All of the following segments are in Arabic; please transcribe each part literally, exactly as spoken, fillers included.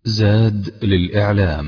زاد للإعلام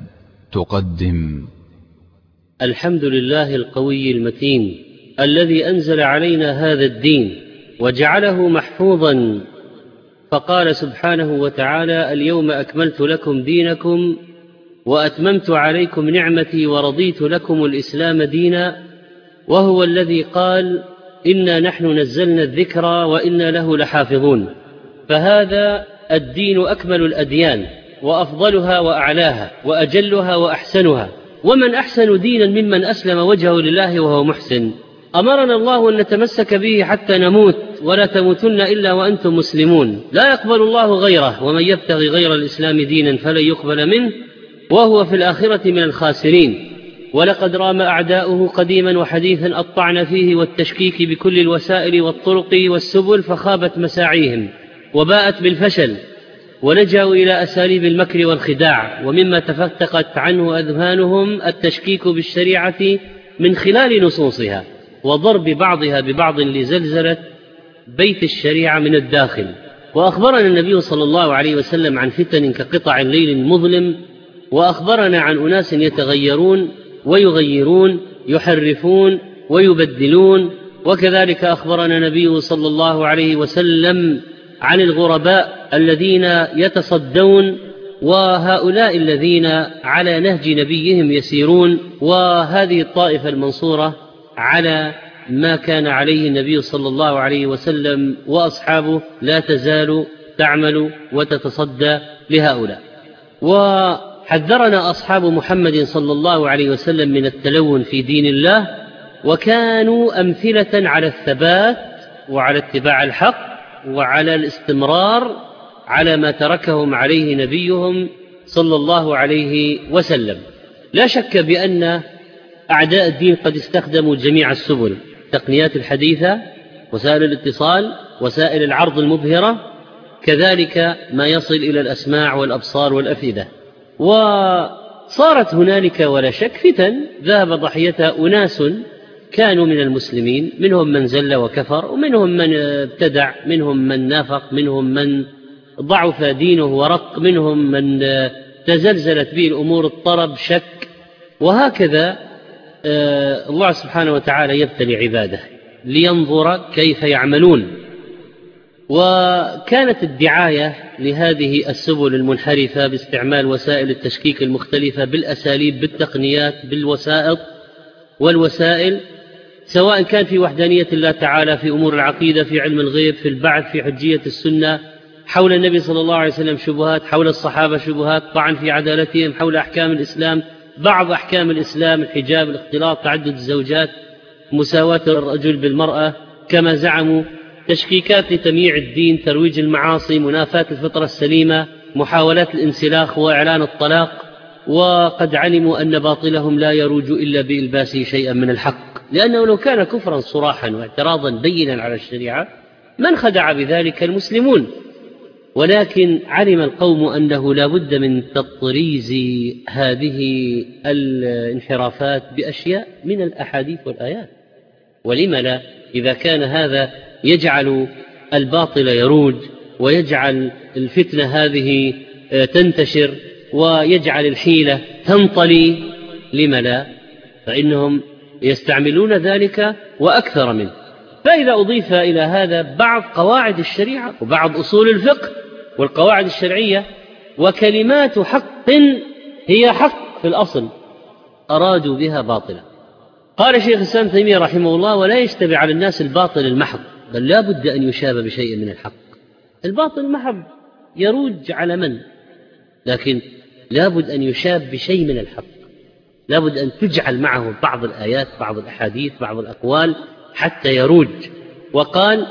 تقدم الحمد لله القوي المتين الذي أنزل علينا هذا الدين وجعله محفوظا، فقال سبحانه وتعالى: اليوم أكملت لكم دينكم وأتممت عليكم نعمتي ورضيت لكم الإسلام دينا. وهو الذي قال: إنا نحن نزلنا الذكر وإنا له لحافظون. فهذا الدين أكمل الأديان وأفضلها وأعلاها وأجلها وأحسنها، ومن أحسن دينا ممن أسلم وجهه لله وهو محسن. أمرنا الله أن نتمسك به حتى نموت، ولا تموتن إلا وأنتم مسلمون، لا يقبل الله غيره، ومن يبتغي غير الإسلام دينا فلن يقبل منه وهو في الآخرة من الخاسرين. ولقد رام أعداؤه قديما وحديثا الطعن فيه والتشكيك بكل الوسائل والطرق والسبل، فخابت مساعيهم وباءت بالفشل، ولجأوا إلى أساليب المكر والخداع. ومما تفتقت عنه أذهانهم التشكيك بالشريعة من خلال نصوصها وضرب بعضها ببعض لزلزلة بيت الشريعة من الداخل. وأخبرنا النبي صلى الله عليه وسلم عن فتن كقطع الليل المظلم، وأخبرنا عن أناس يتغيرون ويغيرون، يحرفون ويبدلون. وكذلك أخبرنا النبي صلى الله عليه وسلم عن الغرباء الذين يتصدون، وهؤلاء الذين على نهج نبيهم يسيرون، وهذه الطائفة المنصورة على ما كان عليه النبي صلى الله عليه وسلم وأصحابه لا تزال تعمل وتتصدى لهؤلاء. وحذرنا أصحاب محمد صلى الله عليه وسلم من التلون في دين الله، وكانوا أمثلة على الثبات وعلى اتباع الحق وعلى الاستمرار على ما تركهم عليه نبيهم صلى الله عليه وسلم. لا شك بأن أعداء الدين قد استخدموا جميع السبل، التقنيات الحديثة، وسائل الاتصال، وسائل العرض المبهرة، كذلك ما يصل إلى الأسماع والأبصار والأفئدة. وصارت هنالك ولا شك فتن ذهب ضحيتها أناس كانوا من المسلمين، منهم من زل وكفر، ومنهم من ابتدع، منهم من نافق، منهم من ضعف دينه ورق، منهم من تزلزلت به الأمور، اضطرب، شك. وهكذا الله سبحانه وتعالى يبتلي عباده لينظر كيف يعملون. وكانت الدعاية لهذه السبل المنحرفة باستعمال وسائل التشكيك المختلفة بالأساليب، بالتقنيات، بالوسائط والوسائل، سواء كان في وحدانية الله تعالى، في أمور العقيدة، في علم الغيب، في البعث، في حجية السنة، حول النبي صلى الله عليه وسلم شبهات، حول الصحابة شبهات، طعن في عدالتهم، حول أحكام الإسلام، بعض أحكام الإسلام، الحجاب، الاختلاط، تعدد الزوجات، مساواة الرجل بالمرأة كما زعموا، تشكيكات لتمييع الدين، ترويج المعاصي، منافاة الفطرة السليمة، محاولات الانسلاخ وإعلان الطلاق. وقد علموا أن باطلهم لا يروج إلا بإلباسه شيئا من الحق، لأنه لو كان كفرا صراحا واعتراضا بينا على الشريعة ما انخدع بذلك المسلمون. ولكن علم القوم أنه لا بد من تطريز هذه الانحرافات بأشياء من الأحاديث والآيات. ولم لا؟ إذا كان هذا يجعل الباطل يروج ويجعل الفتنة هذه تنتشر ويجعل الحيلة تنطلي، لم لا؟ فإنهم يستعملون ذلك وأكثر منه. فإذا أضيف إلى هذا بعض قواعد الشريعة وبعض أصول الفقه والقواعد الشرعية وكلمات حق هي حق في الأصل أرادوا بها باطلا. قال شيخ الإسلام ابن تيمية رحمه الله: ولا يشتبه على الناس الباطل المحض، بل لا بد أن يشاب بشيء من الحق. الباطل المحض يروج على من؟ لكن لا بد أن يشاب بشيء من الحق، لا بد أن تجعل معه بعض الآيات، بعض الأحاديث، بعض الأقوال حتى يروج. وقال: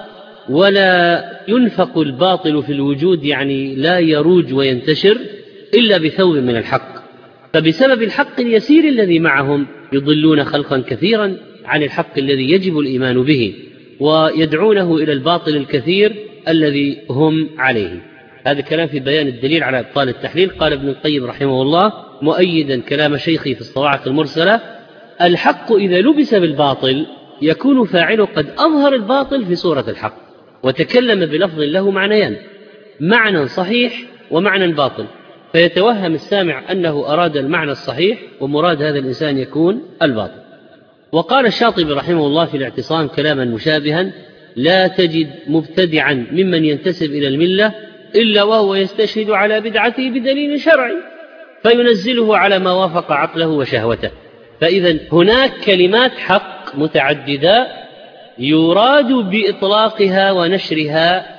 ولا ينفق الباطل في الوجود، يعني لا يروج وينتشر إلا بثوب من الحق. فبسبب الحق اليسير الذي معهم يضلون خلقا كثيرا عن الحق الذي يجب الإيمان به، ويدعونه إلى الباطل الكثير الذي هم عليه. هذا الكلام في بيان الدليل على إبطال التحليل. قال ابن القيم رحمه الله مؤيدا كلام شيخي في الصواعق المرسلة: الحق إذا لبس بالباطل يكون فاعله قد أظهر الباطل في صورة الحق، وتكلم بلفظ له معنيان، معنى صحيح ومعنى باطل. فيتوهم السامع أنه أراد المعنى الصحيح ومراد هذا الإنسان يكون الباطل. وقال الشاطبي رحمه الله في الاعتصام كلاما مشابها: لا تجد مبتدعا ممن ينتسب إلى الملة إلا وهو يستشهد على بدعته بدليل شرعي فينزله على ما وافق عقله وشهوته. فإذا هناك كلمات حق متعددة يراد بإطلاقها ونشرها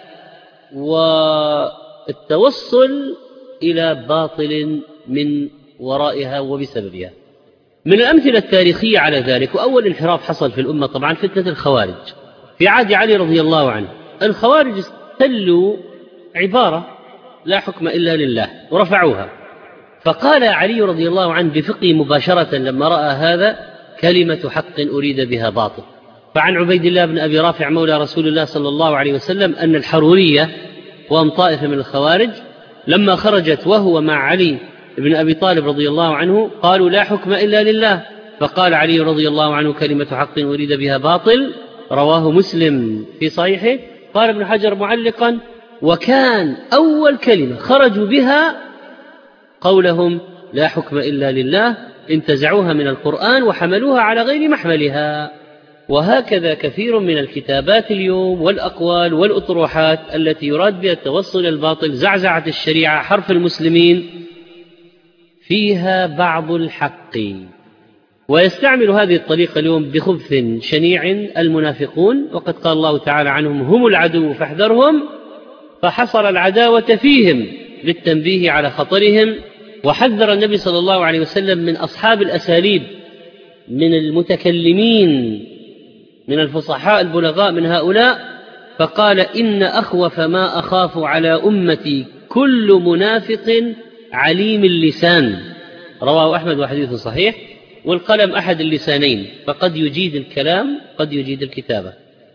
والتوصل إلى باطل من ورائها وبسببها. من الأمثلة التاريخية على ذلك، وأول انحراف حصل في الأمة طبعا فتنة الخوارج في عهد علي رضي الله عنه. الخوارج استلوا عبارة لا حكم إلا لله ورفعوها، فقال علي رضي الله عنه بفقه مباشرة لما رأى هذا: كلمة حق أريد بها باطل. فعن عبيد الله بن أبي رافع مولى رسول الله صلى الله عليه وسلم أن الحرورية وهم طائفة من الخوارج لما خرجت وهو مع علي بن أبي طالب رضي الله عنه قالوا: لا حكم إلا لله. فقال علي رضي الله عنه: كلمة حق أريد بها باطل. رواه مسلم في صحيحه. قال ابن حجر معلقا: وكان أول كلمة خرجوا بها قولهم: لا حكم إلا لله، انتزعوها من القرآن وحملوها على غير محملها. وهكذا كثير من الكتابات اليوم والأقوال والأطروحات التي يراد بها التوصل الباطل، زعزعة الشريعة، حرف المسلمين، فيها بعض الحق. ويستعمل هذه الطريقة اليوم بخبث شنيع المنافقون، وقد قال الله تعالى عنهم: هم العدو فاحذرهم. فحصل العداوة فيهم للتنبيه على خطرهم. وحذر النبي صلى الله عليه وسلم من أصحاب الأساليب من المتكلمين من الفصحاء البلغاء من هؤلاء، فقال: إن أخوف ما أخاف على أمتي كل منافق عليم اللسان. رواه أحمد وحديث صحيح. والقلم أحد اللسانين، فقد يجيد الكلام قد يجيد الكتابة.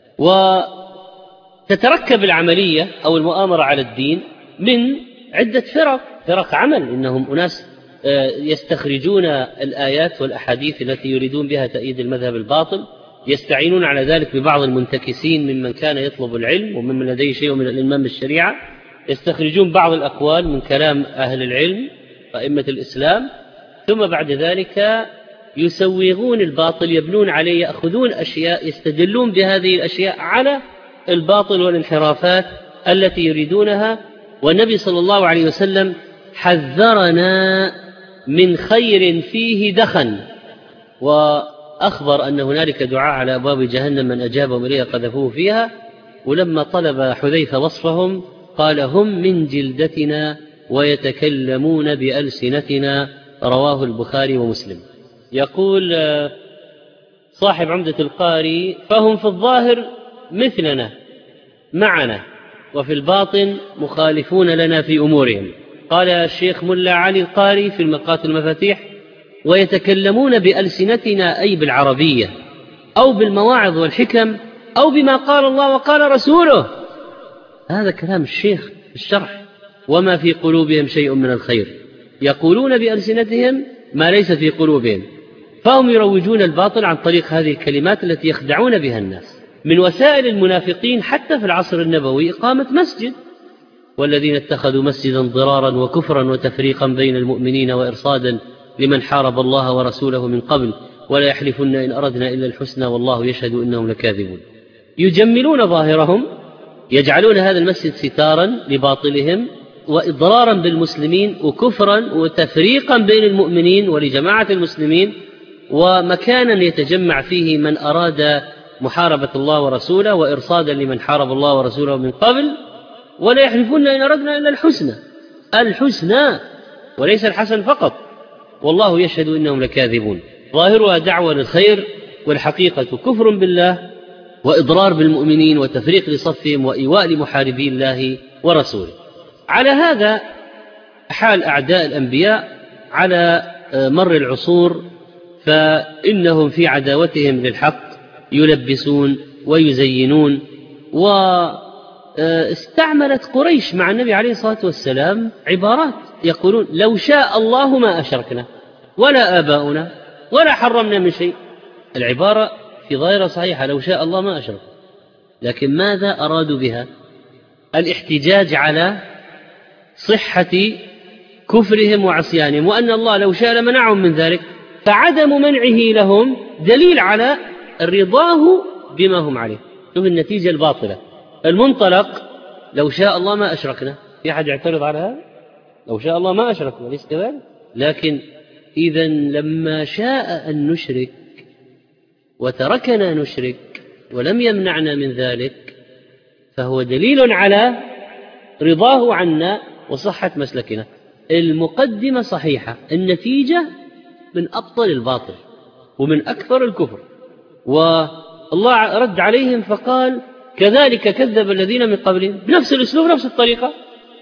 وتتركب العملية أو المؤامرة على الدين من عدة فرق فرق عمل. إنهم أناس يستخرجون الآيات والأحاديث التي يريدون بها تأييد المذهب الباطل، يستعينون على ذلك ببعض المنتكسين ممن كان يطلب العلم وممن لديه شيء من الإلمام بالشريعة، يستخرجون بعض الأقوال من كلام أهل العلم وأئمة الإسلام، ثم بعد ذلك يسوغون الباطل، يبنون عليه، يأخذون أشياء يستدلون بهذه الأشياء على الباطل والانحرافات التي يريدونها. والنبي صلى الله عليه وسلم حذرنا من خير فيه دخن، وأخبر أن هنالك دعاء على أبواب جهنم من أجابهم إليها قذفوه فيها. ولما طلب حذيفة وصفهم قال: هم من جلدتنا ويتكلمون بألسنتنا. رواه البخاري ومسلم. يقول صاحب عمدة القاري: فهم في الظاهر مثلنا معنا، وفي الباطن مخالفون لنا في أمورهم. قال الشيخ ملا علي القاري في المقات المفاتيح: ويتكلمون بألسنتنا أي بالعربية أو بالمواعظ والحكم أو بما قال الله وقال رسوله. هذا كلام الشيخ في الشرح: وما في قلوبهم شيء من الخير، يقولون بألسنتهم ما ليس في قلوبهم. فهم يروجون الباطل عن طريق هذه الكلمات التي يخدعون بها الناس. من وسائل المنافقين حتى في العصر النبوي إقامة مسجد: والذين اتخذوا مسجدا ضرارا وكفرا وتفريقا بين المؤمنين وإرصادا لمن حارب الله ورسوله من قبل ولا يحلفن إن أردنا إلا الحسنى والله يشهد إنهم لكاذبون. يجملون ظاهرهم، يجعلون هذا المسجد ستارا لباطلهم وإضرارا بالمسلمين وكفرا وتفريقا بين المؤمنين ولجماعة المسلمين، ومكانا يتجمع فيه من أراد محاربة الله ورسوله وإرصادا لمن حارب الله ورسوله من قبل. ولا يحلفون إن أردنا إلا الحسنى، الحسنى وليس الحسن فقط، والله يشهد إنهم لكاذبون. ظاهرها دعوة للخير والحقيقة كفر بالله وإضرار بالمؤمنين وتفريق لصفهم وإيواء لمحاربي الله ورسوله. على هذا حال أعداء الأنبياء على مر العصور، فإنهم في عداوتهم للحق يلبسون ويزينون. واستعملت قريش مع النبي عليه الصلاة والسلام عبارات يقولون: لو شاء الله ما أشركنا ولا آباؤنا ولا حرمنا من شيء. العبارة في ظاهرة صحيحة: لو شاء الله ما أشرك. لكن ماذا أرادوا بها؟ الاحتجاج على صحة كفرهم وعصيانهم، وأن الله لو شاء لمنعهم من ذلك، فعدم منعه لهم دليل على رضاه بما هم عليه. شوف النتيجة الباطلة. المنطلق لو شاء الله ما أشركنا، في أحد يعترض على هذا؟ لو شاء الله ما أشركنا، ليس كذلك؟ لكن إذا لما شاء أن نشرك وتركنا نشرك ولم يمنعنا من ذلك، فهو دليل على رضاه عنا وصحة مسلكنا. المقدمة صحيحة، النتيجة من أبطل الباطل ومن أكثر الكفر. والله رد عليهم فقال كذلك كذب الذين من قبلهم، بنفس الأسلوب نفس الطريقة،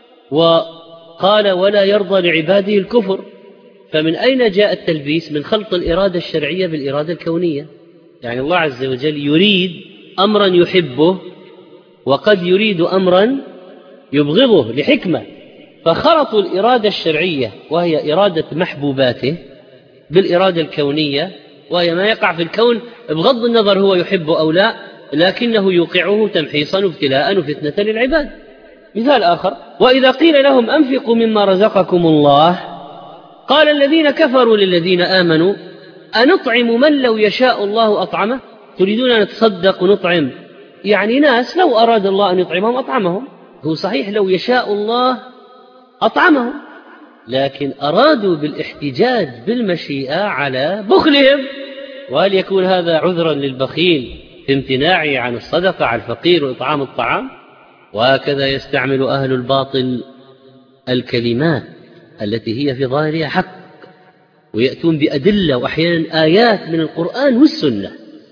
وقال ولا يرضى لعباده الكفر. فمن أين جاء التلبيس؟ من خلط الإرادة الشرعية بالإرادة الكونية. يعني الله عز وجل يريد أمرا يحبه وقد يريد أمرا يبغضه لحكمة، فخلطوا الإرادة الشرعية وهي إرادة محبوباته بالإرادة الكونية، وهي ما يقع في الكون بغض النظر هو يحبه أو لا، لكنه يوقعه تمحيصا وابتلاء وفتنة للعباد. مثال آخر: وإذا قيل لهم أنفقوا مما رزقكم الله قال الذين كفروا للذين آمنوا أنطعم من لو يشاء الله أطعمه. تريدون أن نتصدق ونطعم يعني ناس لو أراد الله أن يطعمهم أطعمهم. هو صحيح لو يشاء الله أطعمهم، لكن أرادوا بالاحتجاج بالمشيئة على بخلهم. وهل يكون هذا عذرا للبخيل في امتناعه عن الصدقة على الفقير وإطعام الطعام؟ وهكذا يستعمل أهل الباطل الكلمات التي هي في ظاهرها حق، ويأتون بأدلة وأحيانا آيات من القرآن والسنة.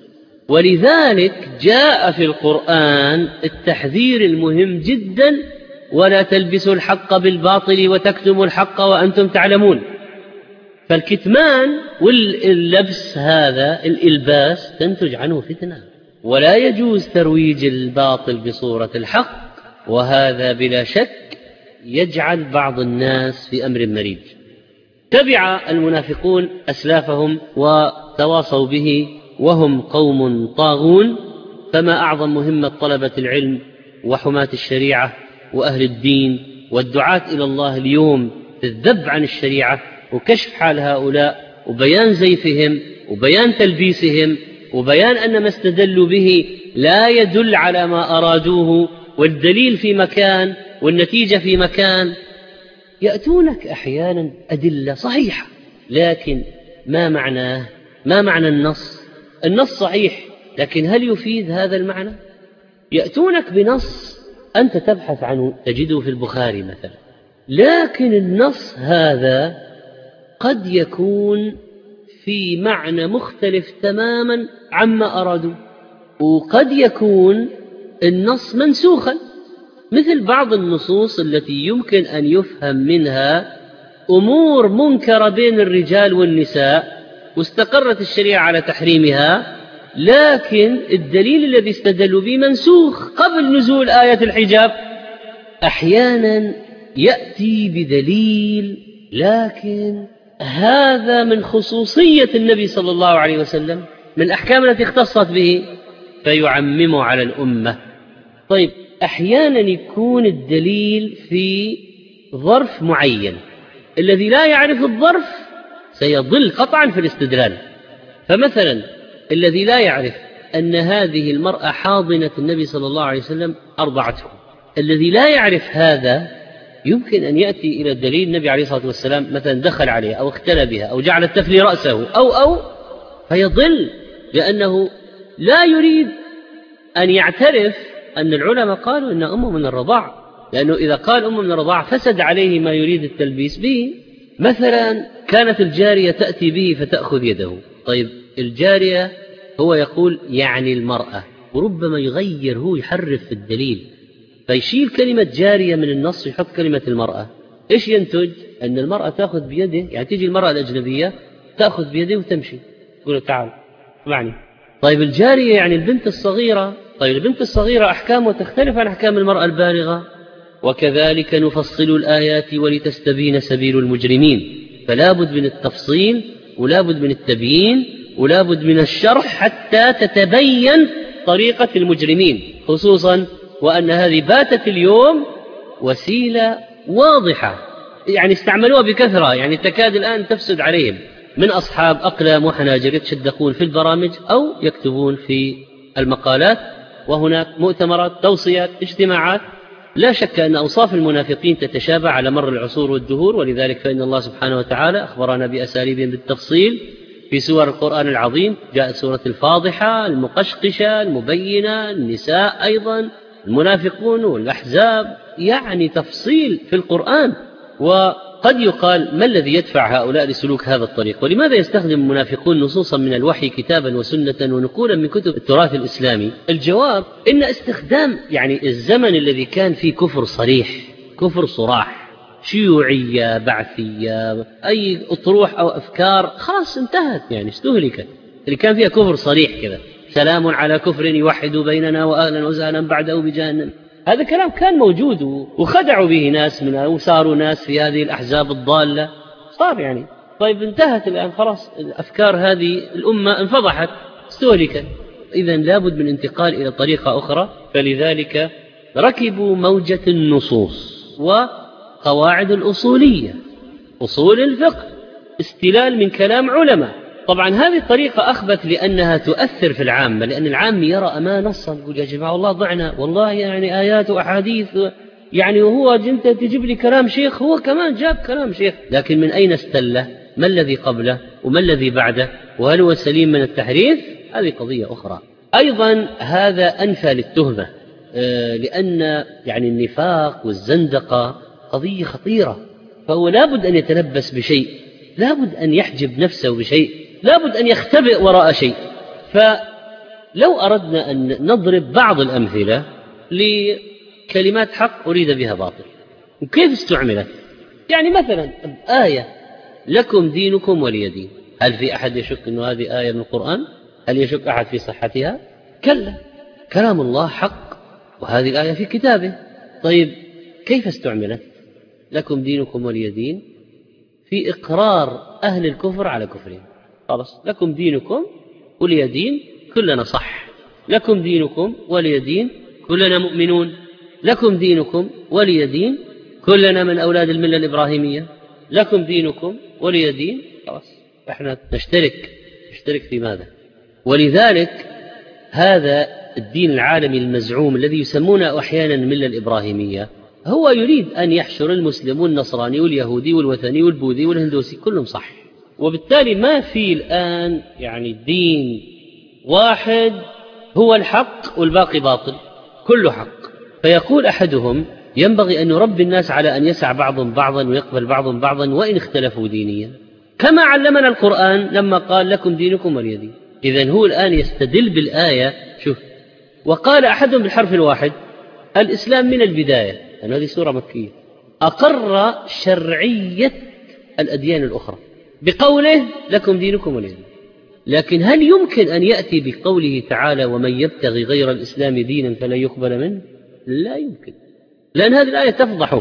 ولذلك جاء في القرآن التحذير المهم جدا: ولا تلبسوا الحق بالباطل وتكتموا الحق وأنتم تعلمون. فالكتمان واللبس هذا الإلباس تنتج عنه فتنة، ولا يجوز ترويج الباطل بصورة الحق، وهذا بلا شك يجعل بعض الناس في أمر مريج. تبع المنافقون أسلافهم وتواصوا به وهم قوم طاغون. فما أعظم مهمة طلبة العلم وحماة الشريعة وأهل الدين والدعاة إلى الله اليوم في الذب عن الشريعة وكشف حال هؤلاء وبيان زيفهم وبيان تلبيسهم وبيان أن ما استدلوا به لا يدل على ما أرادوه، والدليل في مكان والنتيجة في مكان. يأتونك أحيانا أدلة صحيحة، لكن ما معناه؟ ما معنى النص؟ النص صحيح، لكن هل يفيد هذا المعنى؟ يأتونك بنص أنت تبحث عنه تجده في البخاري مثلا، لكن النص هذا قد يكون في معنى مختلف تماما عما أرادوا، وقد يكون النص منسوخا، مثل بعض النصوص التي يمكن أن يفهم منها أمور منكرة بين الرجال والنساء واستقرت الشريعة على تحريمها، لكن الدليل الذي استدلوا به منسوخ قبل نزول آية الحجاب. أحيانا يأتي بدليل لكن هذا من خصوصية النبي صلى الله عليه وسلم، من الأحكام التي اختصت به، فيعممه على الأمة. طيب، أحيانا يكون الدليل في ظرف معين، الذي لا يعرف الظرف سيضل قطعا في الاستدلال. فمثلا الذي لا يعرف أن هذه المرأة حاضنة النبي صلى الله عليه وسلم أرضعته، الذي لا يعرف هذا يمكن أن يأتي إلى الدليل النبي عليه الصلاة والسلام مثلا دخل عليها أو اختلى بها أو جعل التفلي رأسه أو أو فيضل، لأنه لا يريد أن يعترف أن العلماء قالوا إن أمه من الرضاع، لأنه إذا قال أمه من الرضاع فسد عليه ما يريد التلبيس به. مثلا كانت الجارية تأتي به فتأخذ يده. طيب، الجارية هو يقول يعني المرأة، وربما يغير هو يحرف في الدليل فيشيل كلمة جارية من النص ويحط كلمة المرأة. إيش ينتج؟ أن المرأة تأخذ بيده، يعني تيجي المرأة الأجنبية تأخذ بيده وتمشي تقول تعال معني. طيب، الجارية يعني البنت الصغيرة. طيب، البنت الصغيرة أحكامها تختلف عن أحكام المرأة البالغة. وكذلك نفصل الآيات ولتستبين سبيل المجرمين. فلا بد من التفصيل ولا بد من التبيين ولا بد من الشرح حتى تتبين طريقة المجرمين، خصوصا وأن هذه باتت اليوم وسيلة واضحة يعني استعملوها بكثرة، يعني تكاد الآن تفسد عليهم، من أصحاب أقلام وحناجر يتشدقون في البرامج أو يكتبون في المقالات، وهناك مؤتمرات، توصيات، اجتماعات. لا شك أن أوصاف المنافقين تتشابه على مر العصور والدهور، ولذلك فإن الله سبحانه وتعالى أخبرنا بأساليبهم بالتفصيل في سور القرآن العظيم. جاءت سورة الفاضحة، المقشقشة، المبينة، النساء، أيضا المنافقون والأحزاب، يعني تفصيل في القرآن. وقد يقال ما الذي يدفع هؤلاء لسلوك هذا الطريق؟ ولماذا يستخدم المنافقون نصوصا من الوحي كتابا وسنة ونقولا من كتب التراث الإسلامي؟ الجواب إن استخدام يعني الزمن الذي كان فيه كفر صريح، كفر صراح، شيوعية، بعثية، أي أطروح أو أفكار خلاص انتهت، يعني استهلكت. اللي كان فيها كفر صريح كذا، سلام على كفر يوحد بيننا وأهلا وسهلا بعده بجهنم، هذا كلام كان موجود وخدعوا به ناس منها وصاروا ناس في هذه الأحزاب الضالة، صار يعني طيب انتهت الآن خلاص الأفكار هذه، الأمة انفضحت استهلكت. إذن لابد من انتقال إلى طريقة أخرى. فلذلك ركبوا موجة النصوص وقواعد الأصولية، أصول الفقه، استلال من كلام علماء. طبعا هذه الطريقة أخبث لأنها تؤثر في العامة، لأن العام يرى أما نصا يقول يا جماعة والله ضعنا، والله يعني آيات وأحاديث، يعني وهو أنت تجيب لي كلام شيخ، هو كمان جاب كلام شيخ، لكن من أين استله؟ ما الذي قبله وما الذي بعده؟ وهل هو سليم من التحريف؟ هذه قضية أخرى. أيضا هذا أنفى للتهمة، لأن يعني النفاق والزندقة قضية خطيرة، فهو لابد أن يتلبس بشيء، لابد أن يحجب نفسه بشيء، لابد أن يختبئ وراء شيء. فلو أردنا أن نضرب بعض الأمثلة لكلمات حق أريد بها باطل وكيف استعملت، يعني مثلا آية لكم دينكم ولي دين، هل في أحد يشك أن هذه آية من القرآن؟ هل يشك أحد في صحتها؟ كلا، كلام الله حق وهذه الآية في كتابه. طيب كيف استعملت؟ لكم دينكم ولي دين في إقرار أهل الكفر على كفرهم، خلاص لكم دينكم ولي دين، كلنا صح، لكم دينكم ولي دين، كلنا مؤمنون، لكم دينكم ولي دين، كلنا من أولاد الملة الإبراهيمية، لكم دينكم ولي دين، خلاص احنا نشترك نشترك في ماذا؟ ولذلك هذا الدين العالمي المزعوم الذي يسمونه أحيانا الملة الإبراهيمية هو يريد أن يحشر المسلم والنصراني واليهودي والوثني والبوذي والهندوسي كلهم صح، وبالتالي ما في الآن يعني دين واحد هو الحق والباقي باطل، كله حق. فيقول أحدهم ينبغي أن نربي الناس على أن يسع بعضهم بعضا ويقبل بعضهم بعضا وإن اختلفوا دينيا، كما علمنا القرآن لما قال لكم دينكم ولي دين. إذن هو الآن يستدل بالآية، شوف، وقال أحدهم بالحرف الواحد الإسلام من البداية، لأن هذه سورة مكية، أقر شرعية الأديان الأخرى بقوله لكم دينكم ولي دين. لكن هل يمكن أن يأتي بقوله تعالى ومن يبتغي غير الإسلام دينا فلا يقبل منه؟ لا يمكن، لأن هذه الآية تفضحه.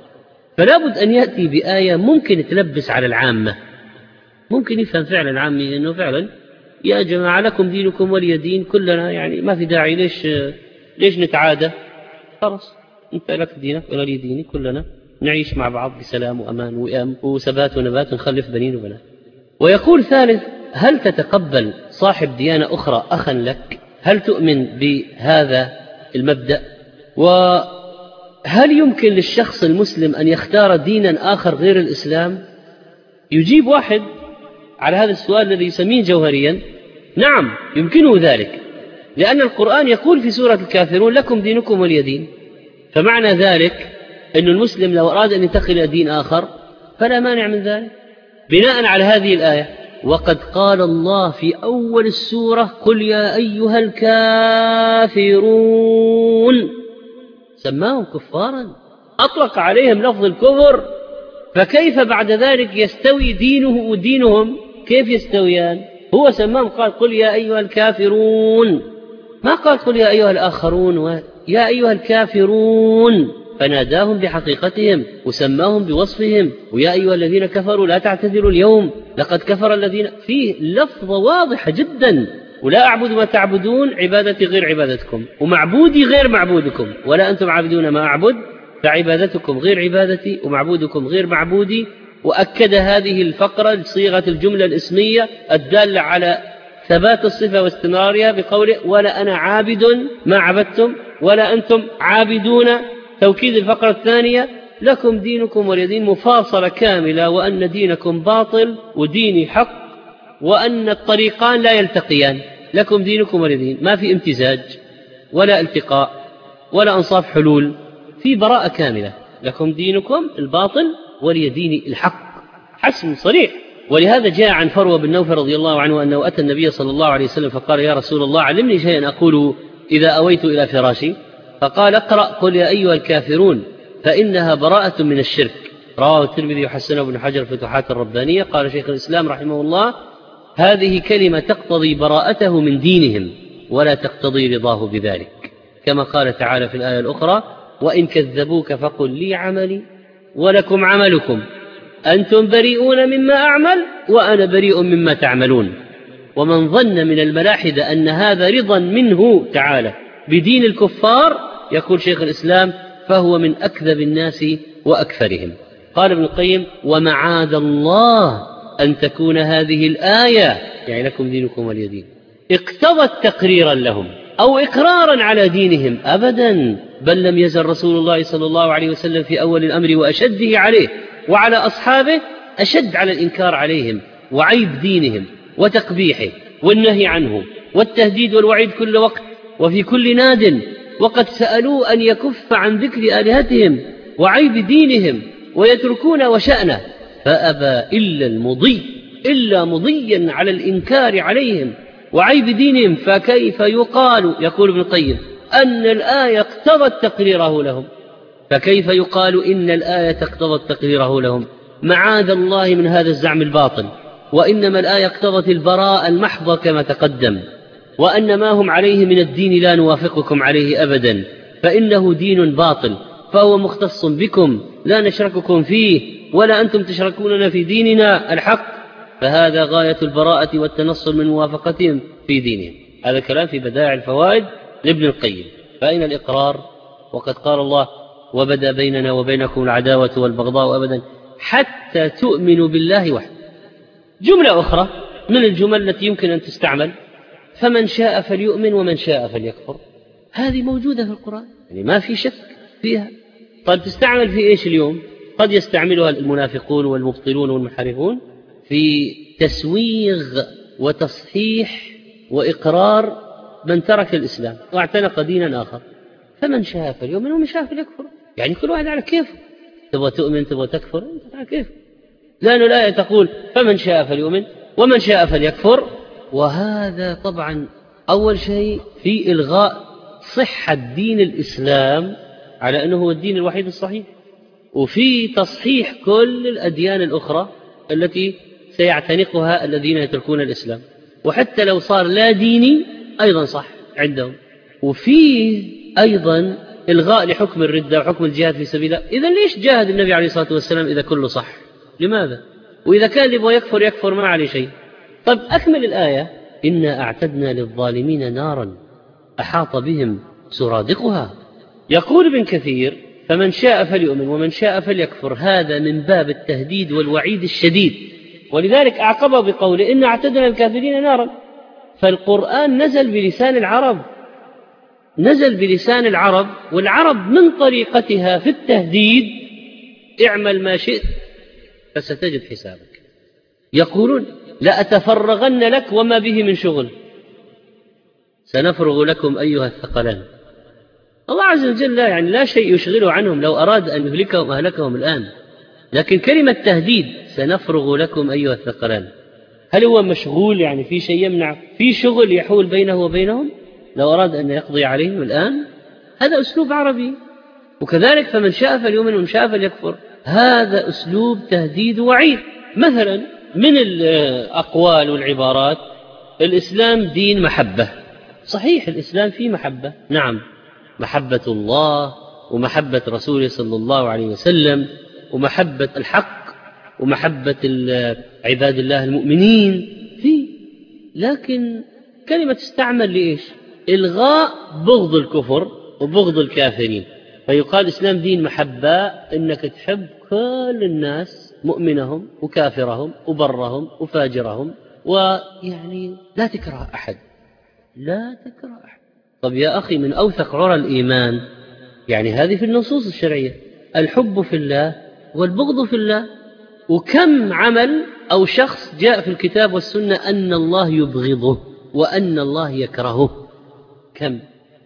فلا بد أن يأتي بآية ممكن تلبس على العامة، ممكن يفهم فعلا عامي أنه فعلا يا جماعة لكم دينكم ولي دين، كلنا يعني ما في داعي ليش ليش نتعادى، خلاص أنت لك دينك ولا لي ديني، كلنا نعيش مع بعض بسلام وأمان وأم وثبات ونبات ونخلف بنين وبنات. ويقول ثالث هل تتقبل صاحب ديانة أخرى أخا لك؟ هل تؤمن بهذا المبدأ؟ وهل يمكن للشخص المسلم أن يختار دينا آخر غير الإسلام؟ يجيب واحد على هذا السؤال الذي يسميه جوهريا نعم يمكنه ذلك، لأن القرآن يقول في سورة الكافرون لكم دينكم ولي دين. فمعنى ذلك أن المسلم لو أراد أن ينتقل إلى دين آخر فلا مانع من ذلك بناء على هذه الآية. وقد قال الله في أول السورة قل يا أيها الكافرون، سماهم كفارا، أطلق عليهم لفظ الكفر، فكيف بعد ذلك يستوي دينه ودينهم؟ كيف يستويان؟ هو سماهم قال قل يا أيها الكافرون، ما قال قل يا أيها الآخرون و... يا أيها الكافرون، فناداهم بحقيقتهم وسماهم بوصفهم، ويا أيها الذين كفروا لا تعتذروا اليوم لقد كفر الذين، فيه لفظة واضحة جدا، ولا أعبد ما تعبدون عبادتي غير عبادتكم ومعبودي غير معبودكم ولا أنتم عابدون ما أعبد فعبادتكم غير عبادتي ومعبودكم غير معبودي. وأكد هذه الفقرة صيغة الجملة الاسمية الدالة على ثبات الصفة واستمرارها بقوله ولا أنا عابد ما عبدتم ولا أنتم عابدون. توكيد الفقرة الثانية لكم دينكم ولي دين، مفاصلة كاملة، وأن دينكم باطل وديني حق، وأن الطريقان لا يلتقيان، لكم دينكم ولي دين، ما في امتزاج ولا التقاء ولا أنصاف حلول، في براءة كاملة، لكم دينكم الباطل ولي دين الحق، حسم صريح. ولهذا جاء عن فروة بن نوفل رضي الله عنه أنه أتى النبي صلى الله عليه وسلم فقال يا رسول الله علمني شيئا أقول إذا أويت إلى فراشي، فقال اقرأ قل يا أيها الكافرون فإنها براءة من الشرك. رواه الترمذي وحسنه ابن حجر في الفتوحات الربانية. قال شيخ الإسلام رحمه الله هذه كلمة تقتضي براءته من دينهم ولا تقتضي رضاه بذلك، كما قال تعالى في الآية الأخرى وإن كذبوك فقل لي عملي ولكم عملكم أنتم بريئون مما أعمل وأنا بريء مما تعملون. ومن ظن من الملاحدة أن هذا رضا منه تعالى بدين الكفار، يقول شيخ الإسلام فهو من أكذب الناس وأكثرهم. قال ابن القيم ومعاذ الله أن تكون هذه الآية يعني لكم دينكم ولي دين اقتضت تقريرا لهم أو إقرارا على دينهم أبدا، بل لم يزل رسول الله صلى الله عليه وسلم في أول الأمر وأشده عليه وعلى أصحابه أشد على الإنكار عليهم وعيب دينهم وتقبيحه والنهي عنه والتهديد والوعيد كل وقت وفي كل ناد، وقد سألوا أن يكف عن ذكر آلهتهم وعيب دينهم ويتركون وشأنه، فأبى إلا المضي إلا مضيا على الإنكار عليهم وعيب دينهم. فكيف يقال يقول ابن القيم أن الآية اقتضت تقريره لهم، فكيف يقال إن الآية اقتضت تقريره لهم؟ معاذ الله من هذا الزعم الباطل، وإنما الآية اقتضت البراءة المحضة كما تقدم، وأن ما هم عليه من الدين لا نوافقكم عليه أبدا، فإنه دين باطل فهو مختص بكم لا نشرككم فيه ولا أنتم تشركوننا في ديننا الحق، فهذا غاية البراءة والتنصل من موافقتهم في دينهم. هذا كلام في بدائع الفوائد لابن القيم. فأين الإقرار؟ وقد قال الله وبدأ بيننا وبينكم العداوة والبغضاء أبدا حتى تؤمنوا بالله وحده. جملة أخرى من الجمل التي يمكن أن تستعمل فمن شاء فليؤمن ومن شاء فليكفر، هذه موجودة في القرآن يعني ما في شك فيها. طيب تستعمل في إيش اليوم؟ قد يستعملها المنافقون والمبطلون والمنحرفون في تسويغ وتصحيح وإقرار من ترك الإسلام واعتنق دينا آخر. فمن شاء فليؤمن ومن شاء فليكفر، يعني كل واحد على كيفه، تبغى تؤمن تبغى تكفر انت على كيفه، لأن الآية تقول فمن شاء فليؤمن ومن شاء فليكفر. وهذا طبعا أول شيء في إلغاء صحة دين الإسلام على أنه هو الدين الوحيد الصحيح، وفي تصحيح كل الأديان الأخرى التي سيعتنقها الذين يتركون الإسلام، وحتى لو صار لا ديني أيضا صح عندهم. وفيه أيضا إلغاء لحكم الردة وحكم الجهاد في سبيل الله. إذن ليش جاهد النبي عليه الصلاة والسلام إذا كله صح؟ لماذا؟ وإذا كان يبغى يكفر يكفر ما عليه شيء. طب أكمل الآية إنا أعتدنا للظالمين نارا أحاط بهم سرادقها. يقول ابن كثير فمن شاء فليؤمن ومن شاء فليكفر، هذا من باب التهديد والوعيد الشديد، ولذلك أعقبه بقوله إنا أعتدنا للكافرين نارا. فالقرآن نزل بلسان العرب، نزل بلسان العرب، والعرب من طريقتها في التهديد اعمل ما شئت فستجد حسابك. يقولون لأتفرغن لك وما به من شغل سنفرغ لكم أيها الثقلان. الله عز وجل لا يعني لا شيء يشغله عنهم، لو أراد أن يهلكهم أهلكهم الآن، لكن كلمة تهديد سنفرغ لكم أيها الثقلان، هل هو مشغول يعني في شيء يمنع، في شغل يحول بينه وبينهم لو أراد أن يقضي عليهم الآن؟ هذا أسلوب عربي. وكذلك فمن شاء فليؤمن ومن شاء فليكفر، هذا أسلوب تهديد وعيد. مثلا من الأقوال والعبارات الإسلام دين محبة، صحيح الإسلام فيه محبة، نعم، محبة الله ومحبة رسوله صلى الله عليه وسلم ومحبة الحق ومحبة عباد الله المؤمنين فيه، لكن كلمة تستعمل لإيش؟ إلغاء بغض الكفر وبغض الكافرين، فيقال الإسلام دين محبة، إنك تحب كل الناس، مؤمنهم وكافرهم وبرهم وفاجرهم، ويعني لا تكره أحد، لا تكره أحد. طب يا أخي، من أوثق عرى الإيمان يعني هذه في النصوص الشرعية، الحب في الله والبغض في الله. وكم عمل أو شخص جاء في الكتاب والسنة أن الله يبغضه وأن الله يكرهه، كم.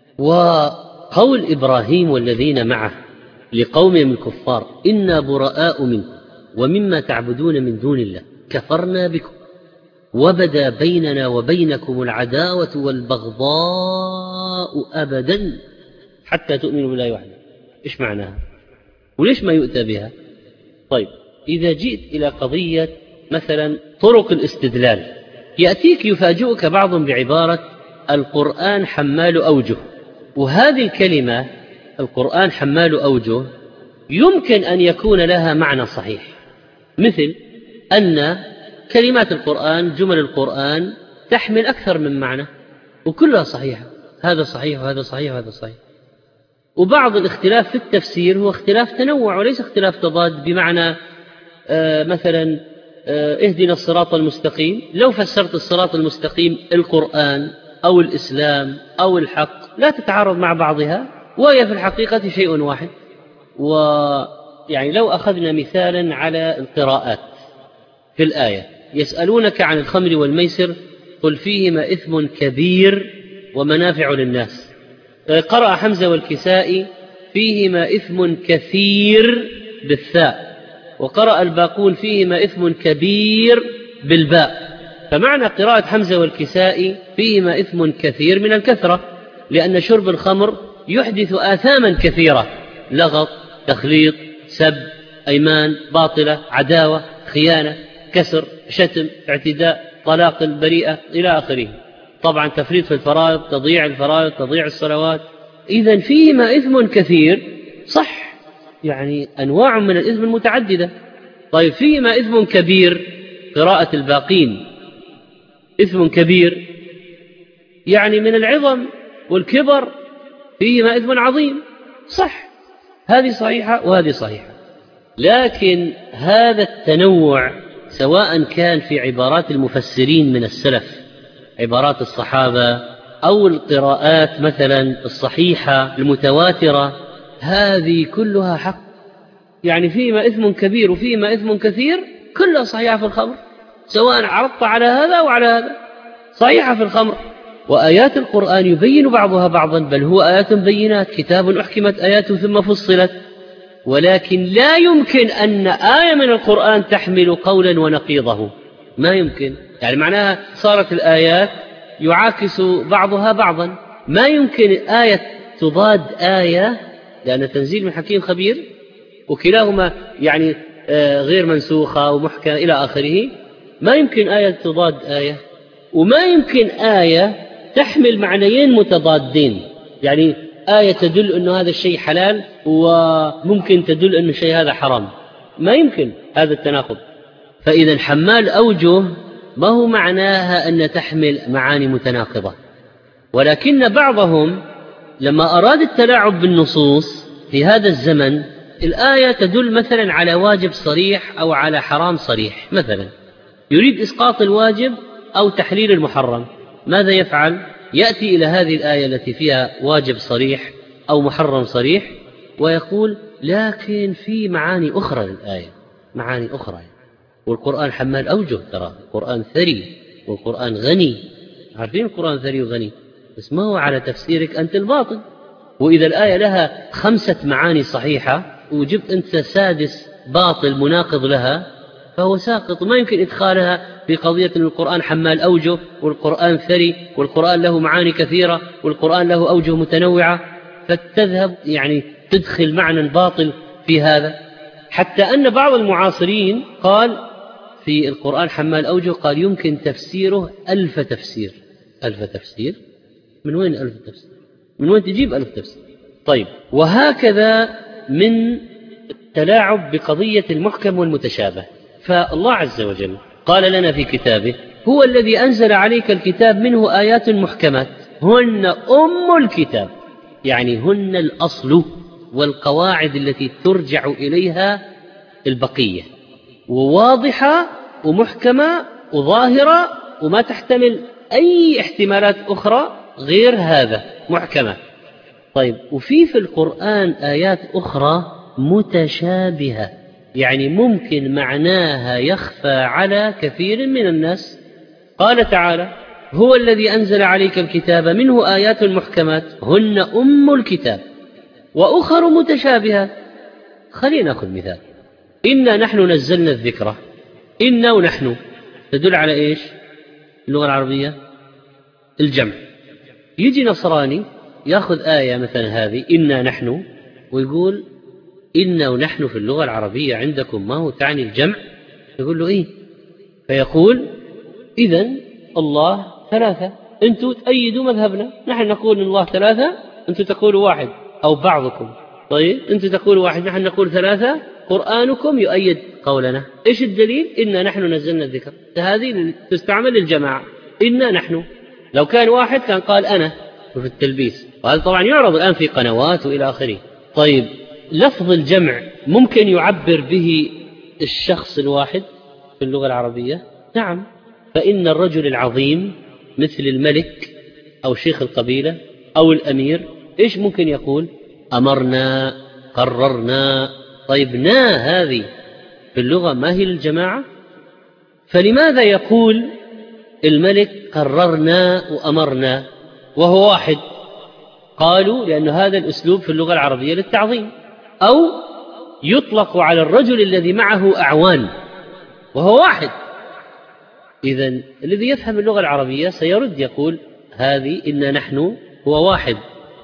وقول إبراهيم والذين معه لقومهم الكفار إنا براء منكم ومما تعبدون من دون الله كفرنا بكم وبدا بيننا وبينكم العداوة والبغضاء أبدا حتى تؤمنوا بالله وحده. إيش معناها؟ وليش ما يؤتى بها؟ طيب، إذا جئت إلى قضية مثلا طرق الاستدلال، يأتيك يفاجئك بعض بعبارة القرآن حمال أوجه. وهذه الكلمة القرآن حمال أوجه يمكن أن يكون لها معنى صحيح، مثل أن كلمات القرآن جمل القرآن تحمل أكثر من معنى وكلها صحيحة، هذا صحيح وهذا صحيح وهذا صحيح. وبعض الاختلاف في التفسير هو اختلاف تنوع وليس اختلاف تضاد، بمعنى آه مثلا آه اهدنا الصراط المستقيم، لو فسرت الصراط المستقيم القرآن أو الإسلام أو الحق لا تتعارض مع بعضها، وهي في الحقيقة شيء واحد. ويعني لو أخذنا مثالا على القراءات في الآية، يسألونك عن الخمر والميسر قل فيهما إثم كبير ومنافع للناس. قرأ حمزة والكسائي فيهما إثم كثير بالثاء، وقرأ الباقون فيهما إثم كبير بالباء. فمعنى قراءة حمزة والكسائي فيهما إثم كثير من الكثرة، لأن شرب الخمر يحدث آثاما كثيرة، لغط، تخليط، سب، أيمان باطلة، عداوة، خيانة، كسر، شتم، اعتداء، طلاق البريئة إلى آخره. طبعا تفريط في الفرائض، تضييع الفرائض، تضييع الصلوات. إذن فيهما إثم كثير، صح، يعني أنواع من الإثم المتعددة. طيب فيهما إثم كبير، قراءة الباقين إثم كبير يعني من العظم والكبر، فيهما إثم عظيم، صح، هذه صحيحة وهذه صحيحة. لكن هذا التنوع سواء كان في عبارات المفسرين من السلف، عبارات الصحابة، أو القراءات مثلا الصحيحة المتواترة، هذه كلها حق. يعني فيما إثم كبير وفيما إثم كثير كلها صحيحة في الخمر، سواء عرضت على هذا وعلى هذا، صحيحة في الخمر. وآيات القرآن يبين بعضها بعضا، بل هو آيات بينات، كتاب أحكمت آياته ثم فصلت. ولكن لا يمكن أن آية من القرآن تحمل قولا ونقيضه، ما يمكن. يعني معناها صارت الآيات يعاكس بعضها بعضا، ما يمكن آية تضاد آية، لأن تنزيل من حكيم خبير، وكلاهما يعني غير منسوخة ومحكمة إلى آخره. ما يمكن آية تضاد آية، وما يمكن آية تحمل معنيين متضادين، يعني آية تدل أن هذا الشيء حلال وممكن تدل أن الشيء هذا حرام، ما يمكن هذا التناقض. فإذا حمال أوجه ما هو معناها أن تحمل معاني متناقضة، ولكن بعضهم لما أراد التلاعب بالنصوص في هذا الزمن، الآية تدل مثلا على واجب صريح أو على حرام صريح، مثلا يريد إسقاط الواجب أو تحليل المحرم، ماذا يفعل؟ يأتي إلى هذه الآية التي فيها واجب صريح أو محرم صريح ويقول لكن في معاني أخرى للآية، معاني أخرى. والقرآن حمال أوجه، ترى القرآن ثري والقرآن غني، عارفين القرآن ثري وغني، بس ما هو على تفسيرك أنت الباطل. وإذا الآية لها خمسة معاني صحيحة وجبت أنت سادس باطل مناقض لها فهو ساقط، ما يمكن إدخالها في قضية أن القرآن حمال أوجه والقرآن ثري والقرآن له معاني كثيرة والقرآن له أوجه متنوعة، فتذهب يعني تدخل معنى باطل في هذا. حتى أن بعض المعاصرين قال في القرآن حمال أوجه، قال يمكن تفسيره ألف تفسير. ألف تفسير؟ من وين ألف تفسير؟ من وين تجيب ألف تفسير؟ طيب، وهكذا من التلاعب بقضية المحكم والمتشابه. فالله عز وجل قال لنا في كتابه هو الذي أنزل عليك الكتاب منه آيات محكمات هن أم الكتاب، يعني هن الأصل والقواعد التي ترجع إليها البقية، وواضحة ومحكمة وظاهرة وما تحتمل أي احتمالات أخرى غير هذا، محكمة. طيب، وفي في القرآن آيات أخرى متشابهة، يعني ممكن معناها يخفى على كثير من الناس. قال تعالى: هو الذي أنزل عليك الكتاب منه آيات محكمات هن أم الكتاب وأخر متشابهات. خلينا نأخذ مثال: إنا نحن نزلنا الذكر. إنا ونحن تدل على إيش؟ اللغة العربية الجمع. يجي نصراني يأخذ آية مثلا هذه إنا نحن ويقول إنا ونحن في اللغة العربية عندكم ما هو تعني الجمع؟ يقول له إيه؟ فيقول: إذن الله ثلاثة، أنتم تأيدوا مذهبنا، نحن نقول إن الله ثلاثة، أنتم تقولوا واحد، أو بعضكم. طيب، أنتم تقولوا واحد، نحن نقول ثلاثة، قرآنكم يؤيد قولنا. إيش الدليل؟ إنا نحن نزلنا الذكر. هذه تستعمل للجماعة، إنا نحن. لو كان واحد كان قال أنا في التلبيس، وهذا طبعا يعرض الآن في قنوات وإلى آخره. طيب، لفظ الجمع ممكن يعبر به الشخص الواحد في اللغة العربية؟ نعم. فإن الرجل العظيم مثل الملك أو شيخ القبيلة أو الأمير إيش ممكن يقول؟ أمرنا، قررنا. طيب، نا هذه في اللغة ما هي للجماعة؟ فلماذا يقول الملك قررنا وأمرنا وهو واحد؟ قالوا لأن هذا الأسلوب في اللغة العربية للتعظيم. أو يطلق على الرجل الذي معه أعوان وهو واحد. إذن الذي يفهم اللغة العربية سيرد يقول هذه إنا نحن هو واحد،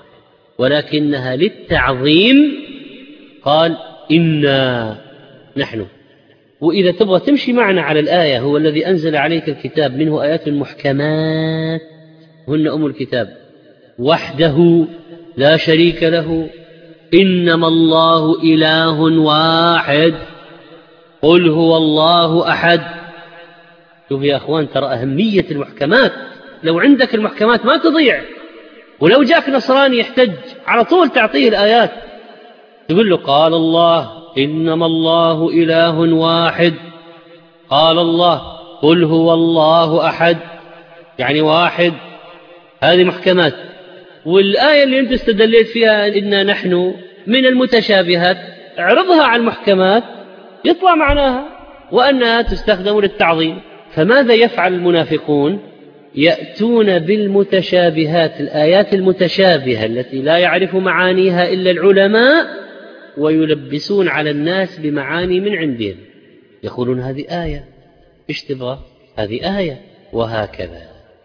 ولكنها للتعظيم قال إنا نحن. وإذا تبغى تمشي معنا على الآية هو الذي أنزل عليك الكتاب منه آيات محكمات هن أم الكتاب وحده لا شريك له إنما الله إله واحد قل هو الله أحد. شوف يا أخوان، ترى أهمية المحكمات. لو عندك المحكمات ما تضيع. ولو جاك نصراني يحتج على طول تعطيه الآيات، تقول له قال الله إنما الله إله واحد، قال الله قل هو الله أحد، يعني واحد. هذه محكمات. والآية اللي أنت استدليت فيها إنا نحن من المتشابهات اعرضها على المحكمات يطلع معناها وأنها تستخدم للتعظيم. فماذا يفعل المنافقون؟ يأتون بالمتشابهات، الآيات المتشابهة التي لا يعرف معانيها إلا العلماء، ويلبسون على الناس بمعاني من عندهم. يقولون هذه آية، إيش تبغى؟ هذه آية، وهكذا.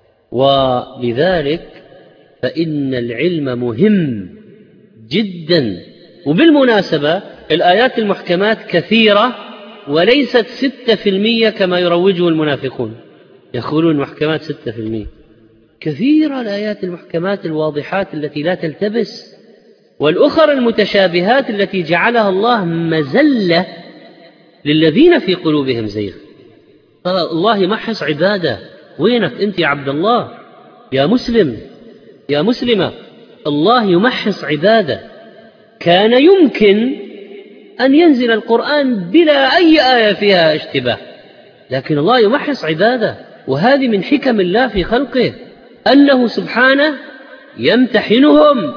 ولذلك فإن العلم مهم جدا. وبالمناسبة الآيات المحكمات كثيرة وليست ستة في المية كما يروجه المنافقون. يقولون محكمات ستة في المية. كثيرة الآيات المحكمات الواضحات التي لا تلتبس، والأخر المتشابهات التي جعلها الله مزلة للذين في قلوبهم زيغ. الله يمحص عباده. وينك أنت يا عبد الله، يا مسلم، يا مسلمة؟ الله يمحص عباده. كان يمكن أن ينزل القرآن بلا أي آية فيها اشتباه، لكن الله يمحص عباده. وهذه من حكم الله في خلقه، أنه سبحانه يمتحنهم.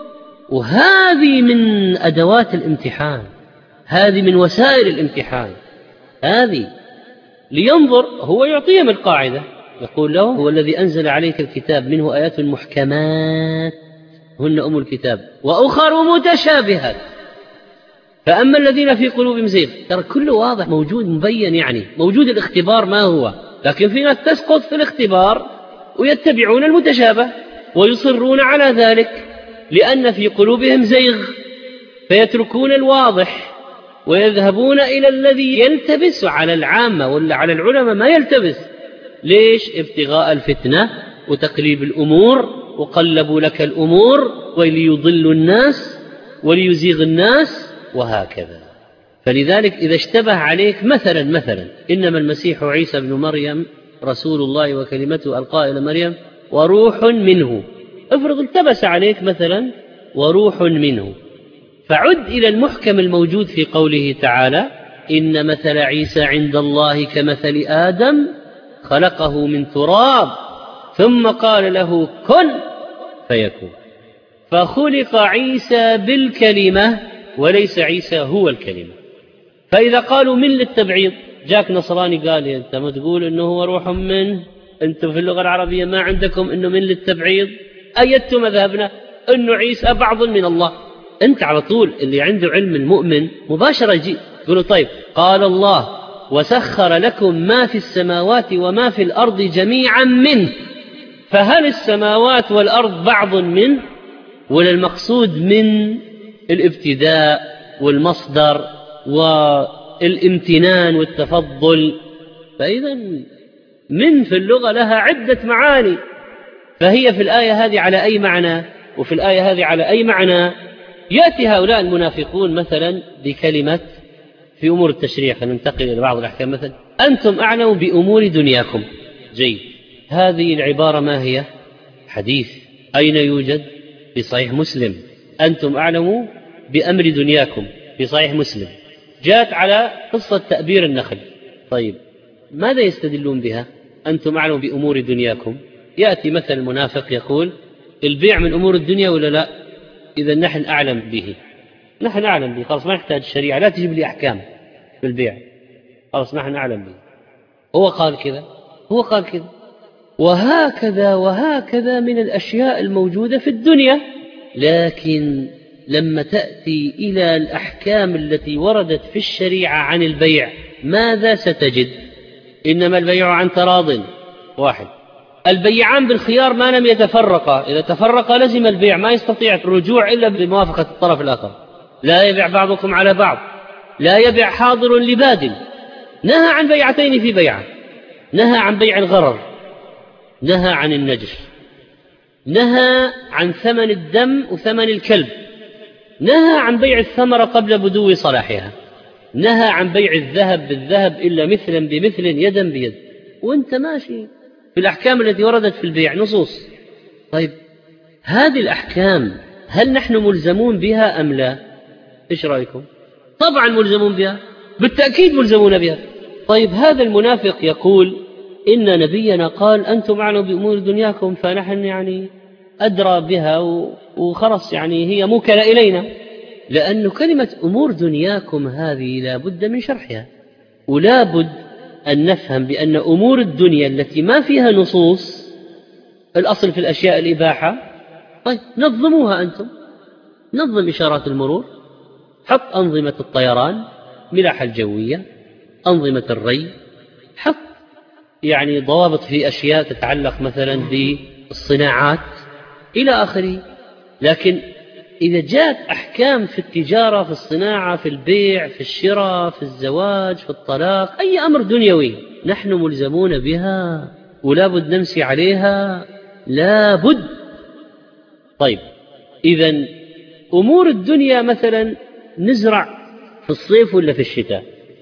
وهذه من أدوات الامتحان، هذه من وسائل الامتحان. هذه لينظر، هو يعطيهم القاعدة، يقول له هو الذي أنزل عليك الكتاب منه آيات محكمات هن أم الكتاب وأخر متشابهات فأما الذين في قلوبهم زيغ. ترى كله واضح، موجود مبين، يعني موجود الاختبار ما هو. لكن في ناس تسقط في الاختبار ويتبعون المتشابه ويصرون على ذلك لأن في قلوبهم زيغ، فيتركون الواضح ويذهبون إلى الذي يلتبس على العامة ولا على العلماء ما يلتبس. ليش؟ ابتغاء الفتنة وتقليب الأمور، وقلبوا لك الأمور وليضلوا الناس وليزيغ الناس وهكذا. فلذلك إذا اشتبه عليك مثلا مثلا إنما المسيح عيسى بن مريم رسول الله وكلمته ألقاها إلى مريم وروح منه، افرض التبس عليك مثلا وروح منه، فعد إلى المحكم الموجود في قوله تعالى إن مثل عيسى عند الله كمثل آدم خلقه من تراب ثم قال له كن فيكون. فخلق عيسى بالكلمة وليس عيسى هو الكلمة. فإذا قالوا من للتبعيض، جاك نصراني قال أنت ما تقول إنه هو روح منه، أنتم في اللغة العربية ما عندكم إنه من للتبعيض، أيدتم مذهبنا إنه عيسى بعض من الله. أنت على طول اللي عنده علم المؤمن مباشرة يجي يقولوا طيب قال الله وسخر لكم ما في السماوات وما في الأرض جميعا منه، فهل السماوات والأرض بعض منه، ولا المقصود من الابتداء والمصدر والامتنان والتفضل؟ فإذا من في اللغة لها عدة معاني، فهي في الآية هذه على أي معنى وفي الآية هذه على أي معنى. يأتي هؤلاء المنافقون مثلا بكلمة في أمور التشريع، فننتقل إلى بعض الأحكام، مثلا أنتم أعلم بأمور دنياكم. جيد، هذه العبارة ما هي؟ حديث أين يوجد؟ في صحيح مسلم. أنتم أعلم بأمر دنياكم في صحيح مسلم، جاءت على قصة تأبير النخل. طيب ماذا يستدلون بها؟ أنتم أعلم بأمور دنياكم. يأتي مثل المنافق يقول البيع من أمور الدنيا ولا لا؟ إذا نحن أعلم به، نحن أعلم به، خلاص ما نحتاج الشريعة، لا تجيب لي أحكام بالبيع، خلاص نحن أعلم به. هو قال كذا، هو قال كذا، وهكذا وهكذا من الأشياء الموجودة في الدنيا. لكن لما تأتي إلى الأحكام التي وردت في الشريعة عن البيع ماذا ستجد؟ إنما البيع عن تراض. واحد، البيعان بالخيار ما لم يتفرقا، إذا تفرقا لزم البيع، ما يستطيع الرجوع إلا بموافقة الطرف الآخر. لا يبيع بعضكم على بعض، لا يبيع حاضر لباد. نهى عن بيعتين في بيعة، نهى عن بيع الغرر، نهى عن النجش، نهى عن ثمن الدم وثمن الكلب، نهى عن بيع الثمرة قبل بدو صلاحها، نهى عن بيع الذهب بالذهب إلا مثلا بمثل يدا بيد. وانت ماشي في الأحكام التي وردت في البيع نصوص. طيب هذه الأحكام هل نحن ملزمون بها أم لا؟ إيش رأيكم؟ طبعا ملزمون بها، بالتأكيد ملزمون بها. طيب هذا المنافق يقول إن نبينا قال أنتم أعلم بأمور دنياكم، فنحن يعني أدرى بها وخلص، يعني هي موكلة إلينا. لأن كلمة أمور دنياكم هذه لا بد من شرحها، ولا بد أن نفهم بأن أمور الدنيا التي ما فيها نصوص، الأصل في الأشياء الإباحة. طيب نظموها أنتم، نظم إشارات المرور، حط أنظمة الطيران، ملاحة الجوية، أنظمة الري، حط يعني ضوابط في أشياء تتعلق مثلا بالصناعات إلى آخره. لكن إذا جاءت أحكام في التجارة، في الصناعة، في البيع، في الشراء، في الزواج، في الطلاق، أي أمر دنيوي نحن ملزمون بها ولا بد نمشي عليها، لا بد. طيب إذن أمور الدنيا مثلا نزرع في الصيف ولا في الشتاء؟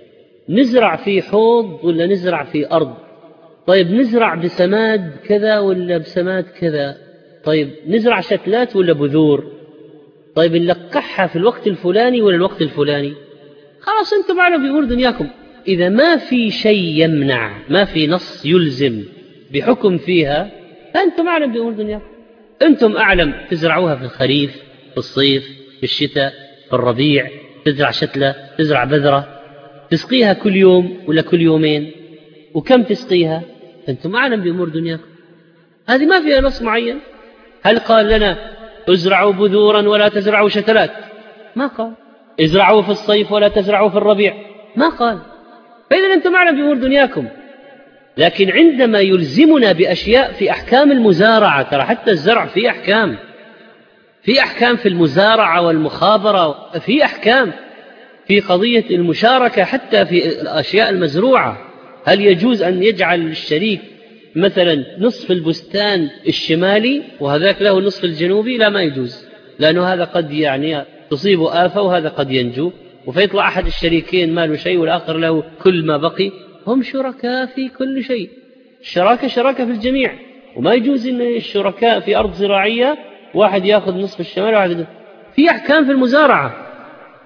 نزرع في حوض ولا نزرع في أرض؟ طيب نزرع بسماد كذا ولا بسماد كذا؟ طيب نزرع شتلات ولا بذور؟ طيب نلقحها في الوقت الفلاني ولا الوقت الفلاني؟ خلاص أنتم أعلم بأمور دنياكم. إذا ما في شيء يمنع، ما في نص يلزم بحكم فيها، فأنتم أعلم بأمور دنياكم. أنتم أعلم تزرعوها في الخريف، في الصيف، في الشتاء، في الربيع، تزرع شتلة، تزرع بذرة، تسقيها كل يوم ولا كل يومين، وكم تسقيها، أنتم أعلم بأمور دنياكم. هذه ما فيها نص معين. هل قال لنا ازرعوا بذورا ولا تزرعوا شتلات؟ ما قال. ازرعوا في الصيف ولا تزرعوا في الربيع؟ ما قال. فإذا أنتم أعلم بأمور دنياكم. لكن عندما يلزمنا بأشياء في أحكام المزارعة، ترى حتى الزرع في أحكام، في أحكام في المزارعة والمخابرة، في أحكام في قضية المشاركة حتى في الأشياء المزروعة. هل يجوز أن يجعل الشريك مثلا نصف البستان الشمالي وهذاك له النصف الجنوبي؟ لا، ما يجوز، لأنه هذا قد يعني تصيب آفة وهذا قد ينجو، وفيطلع أحد الشريكين ما له شيء والآخر له كل ما بقي. هم شركاء في كل شيء، الشراكة شراكة في الجميع، وما يجوز أن الشركاء في أرض زراعية واحد يأخذ نصف الشمال وواحد. في أحكام في المزارعة،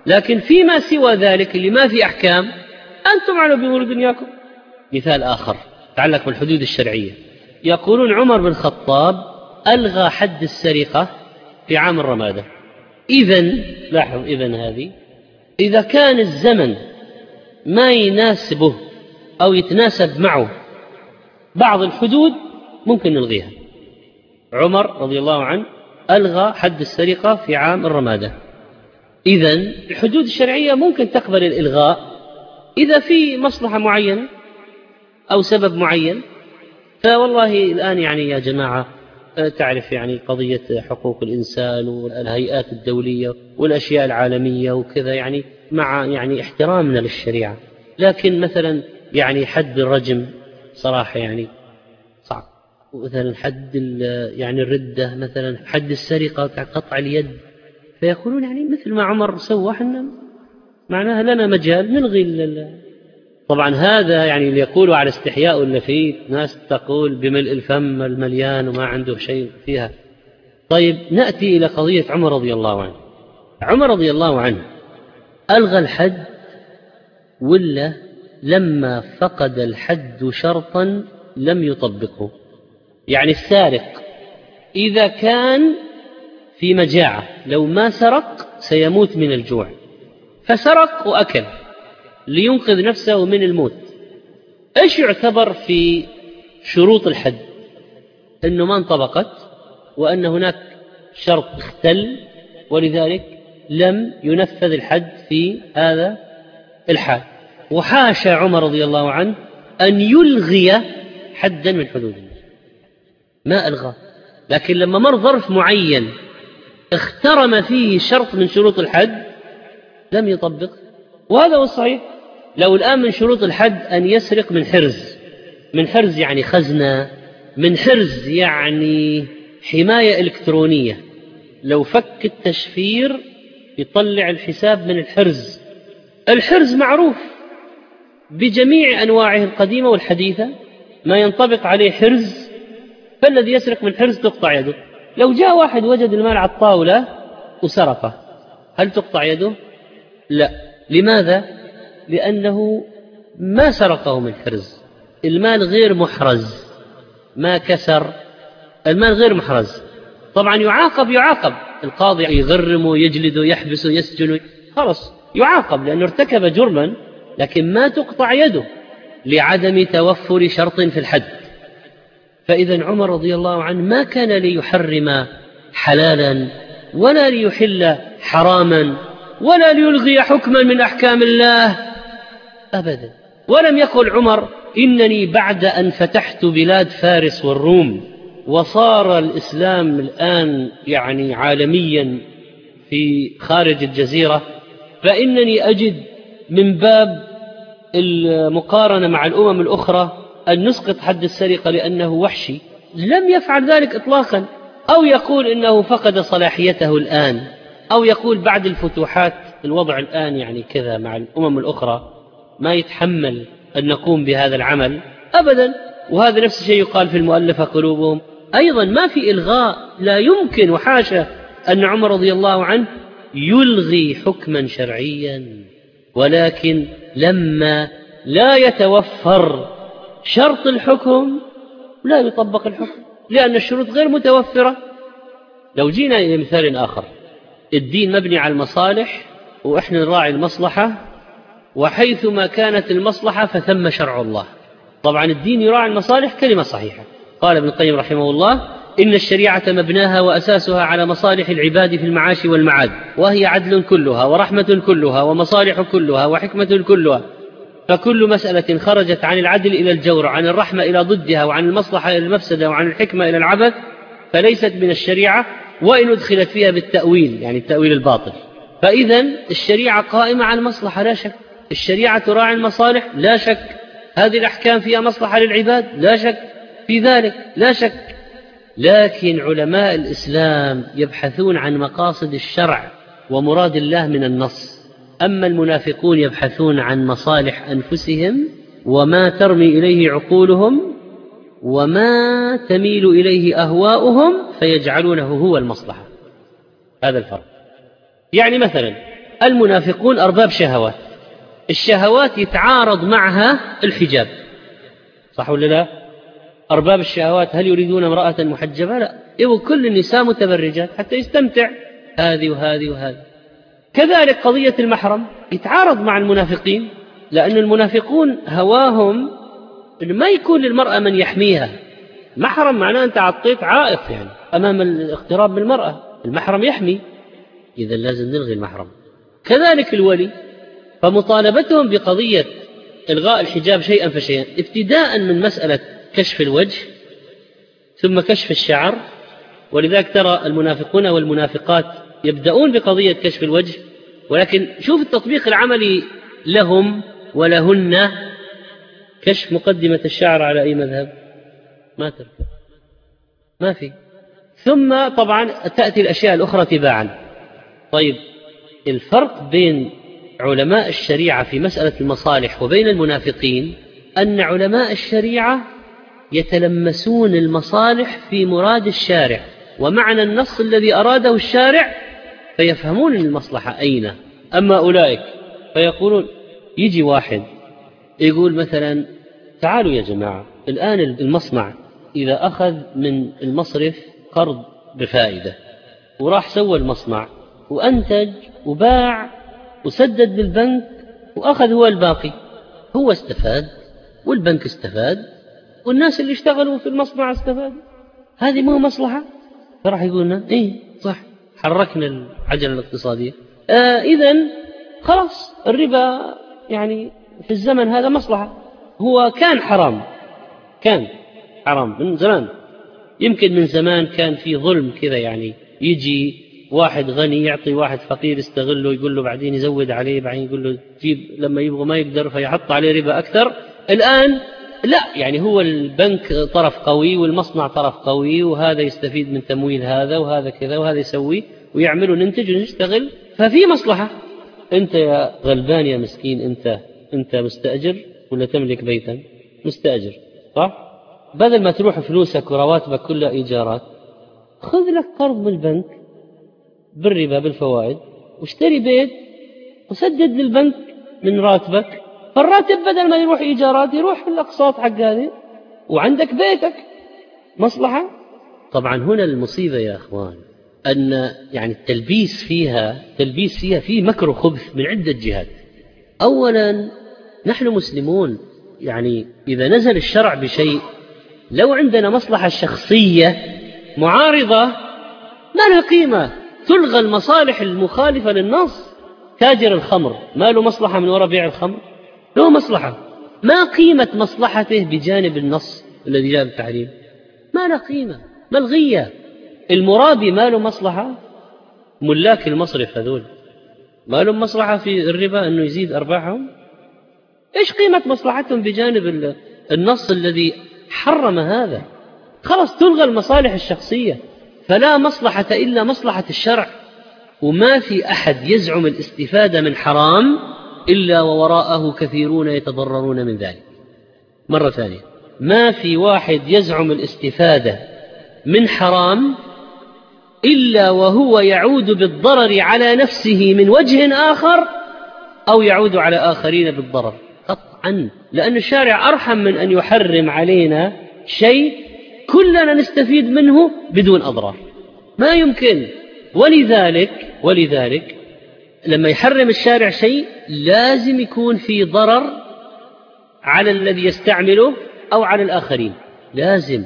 لكن فيما سوى ذلك اللي ما في أحكام أنتم على بأمور دنياكم. مثال آخر يتعلق بالحدود الشرعية، يقولون عمر بن الخطاب ألغى حد السرقة في عام الرمادة. إذن لاحظ، إذن هذه إذا كان الزمن ما يناسبه أو يتناسب معه بعض الحدود ممكن نلغيها. عمر رضي الله عنه ألغى حد السرقة في عام الرمادة. إذن الحدود الشرعية ممكن تقبل الإلغاء إذا في مصلحة معينة أو سبب معين. فوالله الآن يعني يا جماعة تعرف يعني قضية حقوق الإنسان والهيئات الدولية والأشياء العالمية وكذا، يعني مع يعني احترامنا للشريعة، لكن مثلا يعني حد الرجم صراحة يعني صعب، مثلا حد يعني الردة، مثلا حد السرقة قطع اليد. فيقولون يعني مثل ما عمر سوى احنا معناها لنا مجال نلغي. طبعا هذا يعني اللي يقولوا على استحياء ولا فيه ناس تقول بملء الفم المليان وما عنده شيء فيها. طيب نأتي إلى قضية عمر رضي الله عنه. عمر رضي الله عنه ألغى الحد ولا لما فقد الحد شرطا لم يطبقه؟ يعني السارق إذا كان في مجاعة لو ما سرق سيموت من الجوع، فسرق وأكل لينقذ نفسه من الموت، إيش يعتبر في شروط الحد؟ أنه ما انطبقت وأن هناك شرط اختل، ولذلك لم ينفذ الحد في هذا الحال. وحاشا عمر رضي الله عنه أن يلغي حدا من حدود الله، ما ألغى، لكن لما مر ظرف معين اخترم فيه شرط من شروط الحد لم يطبق. وهذا هو الصحيح. لو الآن من شروط الحد أن يسرق من حرز، من حرز يعني خزنة، من حرز يعني حماية إلكترونية، لو فك التشفير يطلع الحساب من الحرز. الحرز معروف بجميع أنواعه القديمة والحديثة، ما ينطبق عليه حرز، فالذي يسرق من حرز تقطع يده. لو جاء واحد وجد المال على الطاولة وسرقه هل تقطع يده؟ لا. لماذا؟ لأنه ما سرقه من حرز، المال غير محرز، ما كسر، المال غير محرز. طبعا يعاقب يعاقب القاضي يغرمه يجلده يحبسه يسجنه، خلاص يعاقب لأنه ارتكب جرما، لكن ما تقطع يده لعدم توفر شرط في الحد. فإذا عمر رضي الله عنه ما كان ليحرم حلالا ولا ليحل حراما ولا ليلغي حكما من أحكام الله أبدا. ولم يقل عمر إنني بعد أن فتحت بلاد فارس والروم وصار الإسلام الآن يعني عالميا في خارج الجزيرة فإنني أجد من باب المقارنة مع الأمم الأخرى أن نسقط حد السرقة لأنه وحشي. لم يفعل ذلك إطلاقا. أو يقول إنه فقد صلاحيته الآن، أو يقول بعد الفتوحات الوضع الآن يعني كذا مع الأمم الأخرى ما يتحمل أن نقوم بهذا العمل أبدا. وهذا نفس الشيء يقال في المؤلفة قلوبهم أيضا، ما في إلغاء، لا يمكن، وحاشا أن عمر رضي الله عنه يلغي حكما شرعيا، ولكن لما لا يتوفر شرط الحكم لا يطبق الحكم لأن الشروط غير متوفرة. لو جينا إلى مثال آخر، الدين مبني على المصالح وإحنا نراعي المصلحة، وحيثما كانت المصلحة فثم شرع الله. طبعا الدين يراعي المصالح كلمة صحيحة. قال ابن القيم رحمه الله إن الشريعة مبناها وأساسها على مصالح العباد في المعاش والمعاد، وهي عدل كلها ورحمة كلها ومصالح كلها وحكمة كلها، فكل مسألة خرجت عن العدل إلى الجور، عن الرحمة إلى ضدها، وعن المصلحة إلى المفسدة، وعن الحكمة إلى العبث فليست من الشريعة وإن أدخلت فيها بالتأويل، يعني التأويل الباطل. فإذا الشريعة قائمة على المصلحة لا شك، الشريعة تراعي المصالح لا شك، هذه الأحكام فيها مصلحة للعباد لا شك في ذلك لا شك. لكن علماء الإسلام يبحثون عن مقاصد الشرع ومراد الله من النص، أما المنافقون يبحثون عن مصالح أنفسهم وما ترمي إليه عقولهم وما تميل إليه أهواؤهم فيجعلونه هو المصلحة. هذا الفرق. يعني مثلا المنافقون أرباب شهوات، الشهوات يتعارض معها الحجاب، صح ولا لا؟ أرباب الشهوات هل يريدون امرأة محجبة؟ لا، يبغوا كل النساء متبرجات حتى يستمتع هذه وهذه وهذه. كذلك قضية المحرم يتعارض مع المنافقين، لأن المنافقون هواهم إنه ما يكون للمرأة من يحميها. محرم معناه أنت عطيت عائق يعني أمام الاقتراب من المرأة، المحرم يحمي، إذا لازم نلغي المحرم. كذلك الولي، فمطالبتهم بقضية إلغاء الحجاب شيئا فشيئا، ابتداء من مسألة كشف الوجه ثم كشف الشعر. ولذلك ترى المنافقون والمنافقات يبدأون بقضية كشف الوجه، ولكن شوف التطبيق العملي لهم ولهن. كشف مقدمة الشعر على أي مذهب؟ ما ترك، ما في. ثم طبعا تأتي الأشياء الأخرى تباعا. طيب الفرق بين علماء الشريعة في مسألة المصالح وبين المنافقين أن علماء الشريعة يتلمسون المصالح في مراد الشارع ومعنى النص الذي أراده الشارع، فيفهمون المصلحة أين. أما أولئك فيقولون، يجي واحد يقول مثلا تعالوا يا جماعة، الآن المصنع إذا أخذ من المصرف قرض بفائدة وراح سوى المصنع وأنتج وباع وسدد للبنك وأخذ هو الباقي، هو استفاد والبنك استفاد والناس اللي اشتغلوا في المصنع استفادوا، هذه مو مصلحة؟ فراح يقولنا إيه صح، حركنا العجلة الاقتصادية. آه إذن خلاص الربا يعني في الزمن هذا مصلحة. هو كان حرام، كان حرام من زمان، يمكن من زمان كان في ظلم كذا، يعني يجي واحد غني يعطي واحد فقير يستغله، يقول له بعدين يزود عليه، بعدين يقول له جيب لما يبغى ما يقدر فيحط عليه ربا أكثر. الآن لا، يعني هو البنك طرف قوي والمصنع طرف قوي، وهذا يستفيد من تمويل هذا وهذا كذا وهذا يسوي ويعملوا ننتج ونشتغل، ففي مصلحة. أنت يا غلبان يا مسكين، أنت أنت مستأجر ولا تملك بيتا؟ مستأجر صح؟ بدل ما تروح فلوسك ورواتبك كلها إيجارات، خذ لك قرض من البنك بالربا بالفوائد واشتري بيت وسدد للبنك من راتبك، فالراتب بدل ما يروح إيجارات يروح في الأقساط حق هذه وعندك بيتك، مصلحة. طبعا هنا المصيبة يا أخوان أن يعني التلبيس فيها تلبيس فيها فيه مكر وخبث من عدة جهات. أولا نحن مسلمون، يعني إذا نزل الشرع بشيء لو عندنا مصلحة شخصية معارضة ما لها قيمة، تلغى المصالح المخالفة للنص. تاجر الخمر ما له مصلحة من وراء بيع الخمر؟ له مصلحة. ما قيمة مصلحته بجانب النص الذي جاء بالتحريم؟ ما له قيمة، ملغية. المرابي ما له مصلحة، ملاك المصرف هذول ما لهم مصلحة في الربا أنه يزيد أرباحهم؟ إيش قيمة مصلحتهم بجانب النص الذي حرم هذا؟ خلاص تلغى المصالح الشخصية، فلا مصلحة إلا مصلحة الشرع. وما في أحد يزعم الاستفادة من حرام إلا ووراءه كثيرون يتضررون من ذلك. مرة ثانية، ما في واحد يزعم الاستفادة من حرام إلا وهو يعود بالضرر على نفسه من وجه آخر أو يعود على آخرين بالضرر قطعا، لأن الشارع أرحم من أن يحرم علينا شيء كلنا نستفيد منه بدون أضرار، ما يمكن. ولذلك ولذلك لما يحرم الشارع شيء لازم يكون في ضرر على الذي يستعمله أو على الآخرين، لازم.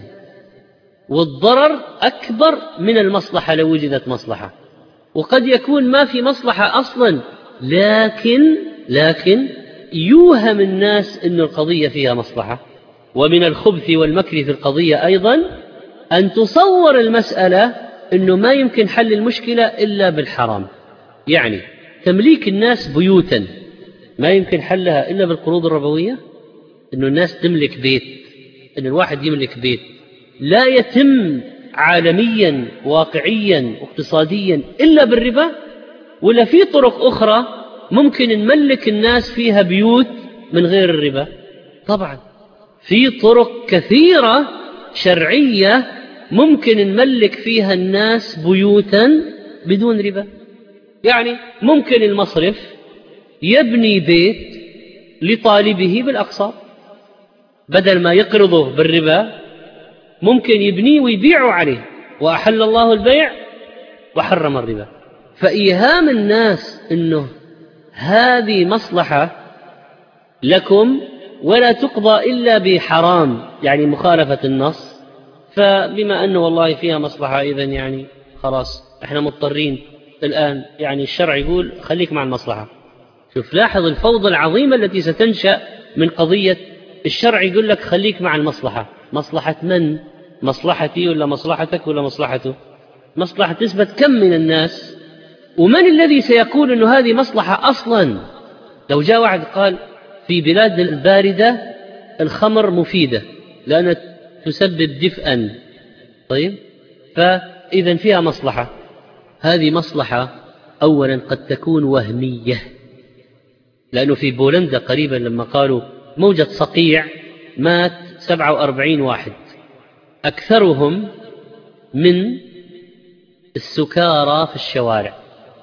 والضرر أكبر من المصلحة لو وجدت مصلحة، وقد يكون ما في مصلحة أصلا، لكن لكن يوهم الناس أن القضية فيها مصلحة. ومن الخبث والمكر في القضية أيضا أن تصور المسألة أنه ما يمكن حل المشكلة إلا بالحرام. يعني تمليك الناس بيوتا ما يمكن حلها إلا بالقروض الربوية. أنه الناس تملك بيت، أن الواحد يملك بيت لا يتم عالميا واقعيا واقتصاديا إلا بالربا. ولا في طرق أخرى ممكن نملك الناس فيها بيوت من غير الربا؟ طبعا في طرق كثيرة شرعية ممكن نملك فيها الناس بيوتا بدون ربا. يعني ممكن المصرف يبني بيت لطالبه بالأقساط، بدل ما يقرضه بالربا ممكن يبنيه ويبيعه عليه، وأحل الله البيع وحرم الربا. فإيهام الناس أنه هذه مصلحة لكم ولا تقضى إلا بحرام، يعني مخالفة النص، فبما أنه والله فيها مصلحة إذن يعني خلاص احنا مضطرين الآن، يعني الشرع يقول خليك مع المصلحة. شوف، لاحظ الفوضى العظيمة التي ستنشأ من قضية الشرع يقول لك خليك مع المصلحة. مصلحة من؟ مصلحتي ولا مصلحتك ولا مصلحته؟ مصلحة نسبة كم من الناس؟ ومن الذي سيقول أنه هذه مصلحة أصلا؟ لو جاء واحد قال في بلاد الباردة الخمر مفيدة لأنها تسبب دفئا، طيب فإذا فيها مصلحة. هذه مصلحة أولا قد تكون وهمية، لأنه في بولندا قريبا لما قالوا موجة صقيع مات سبعة وأربعين واحد، أكثرهم من السكارى في الشوارع.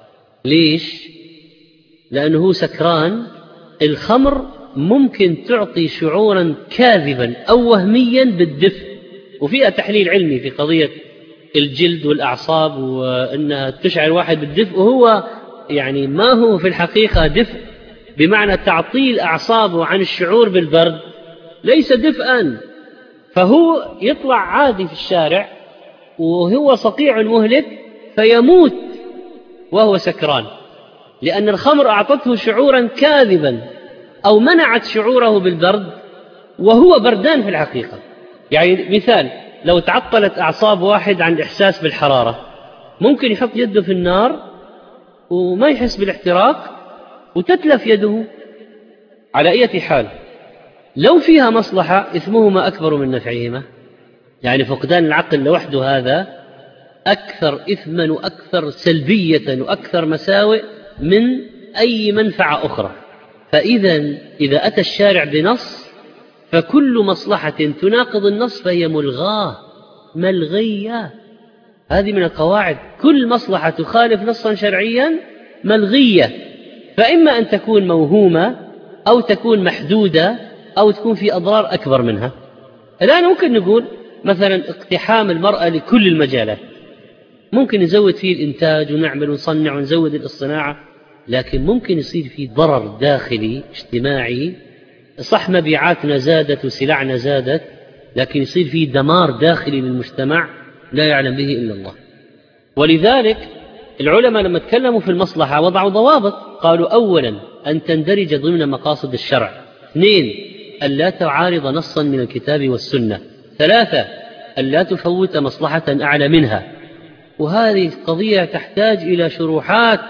ليش؟ لأنه هو سكران. الخمر ممكن تعطي شعورا كاذبا أو وهميا بالدفء، وفيها تحليل علمي في قضية الجلد والأعصاب وأنها تشعر واحد بالدفء، وهو يعني ما هو في الحقيقة دفء بمعنى تعطيل أعصابه عن الشعور بالبرد، ليس دفئا. فهو يطلع عادي في الشارع وهو صقيع مهلك فيموت وهو سكران، لأن الخمر أعطته شعورا كاذبا أو منعت شعوره بالبرد وهو بردان في الحقيقة. يعني مثال، لو تعطلت أعصاب واحد عن الإحساس بالحرارة ممكن يحط يده في النار وما يحس بالاحتراق وتتلف يده. على أي حال لو فيها مصلحة إثمهما أكبر من نفعهما، يعني فقدان العقل لوحده هذا أكثر إثما وأكثر سلبية وأكثر مساوئ من أي منفعة أخرى. فإذا إذا أتى الشارع بنص فكل مصلحة تناقض النص فهي ملغاة ملغية. هذه من القواعد، كل مصلحة تخالف نصا شرعيا ملغية، فإما أن تكون موهومة أو تكون محدودة أو تكون في أضرار أكبر منها. الآن ممكن نقول مثلا اقتحام المرأة لكل المجالات، ممكن نزود فيه الإنتاج ونعمل ونصنع ونزود الصناعة، لكن ممكن يصير فيه ضرر داخلي اجتماعي. صح مبيعاتنا زادت وسلعنا زادت، لكن يصير فيه دمار داخلي للمجتمع لا يعلم به إلا الله. ولذلك العلماء لما تكلموا في المصلحة وضعوا ضوابط، قالوا أولا أن تندرج ضمن مقاصد الشرع، اثنين أن لا تعارض نصا من الكتاب والسنة، ثلاثة أن لا تفوت مصلحة أعلى منها. وهذه قضية تحتاج إلى شروحات.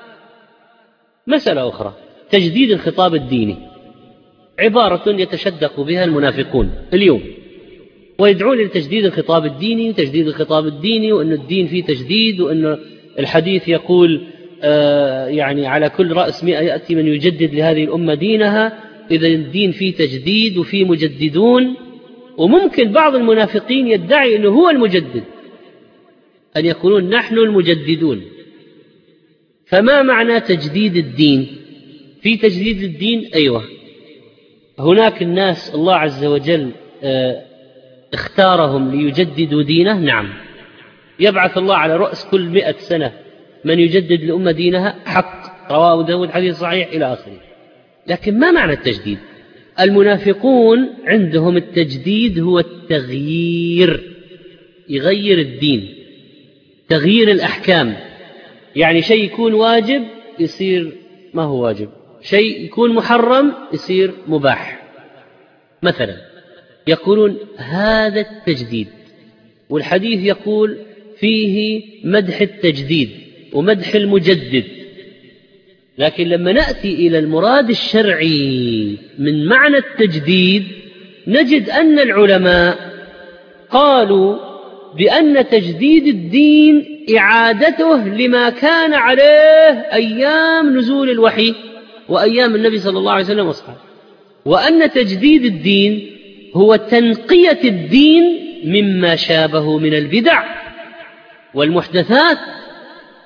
مسألة أخرى، تجديد الخطاب الديني، عبارة يتشدق بها المنافقون اليوم ويدعون لتجديد الخطاب الديني وتجديد الخطاب الديني وأن الدين فيه تجديد، وأن الحديث يقول آه يعني على كل رأس مئة يأتي من يجدد لهذه الأمة دينها. إذا الدين فيه تجديد وفيه مجددون، وممكن بعض المنافقين يدعي أنه هو المجدد، أن يقولون نحن المجددون. فما معنى تجديد الدين؟ في تجديد الدين أيوة، هناك الناس الله عز وجل آه اختارهم ليجددوا دينه، نعم، يبعث الله على رأس كل مئة سنة من يجدد لأمة دينها، حق، رواه داود حديث صحيح إلى آخره. لكن ما معنى التجديد؟ المنافقون عندهم التجديد هو التغيير، يغير الدين، تغيير الأحكام. يعني شيء يكون واجب يصير ما هو واجب، شيء يكون محرم يصير مباح. مثلا يقولون هذا التجديد، والحديث يقول فيه مدح التجديد ومدح المجدد. لكن لما نأتي إلى المراد الشرعي من معنى التجديد نجد أن العلماء قالوا بأن تجديد الدين إعادته لما كان عليه أيام نزول الوحي وأيام النبي صلى الله عليه وسلم وصحبه، وأن تجديد الدين هو تنقية الدين مما شابه من البدع والمحدثات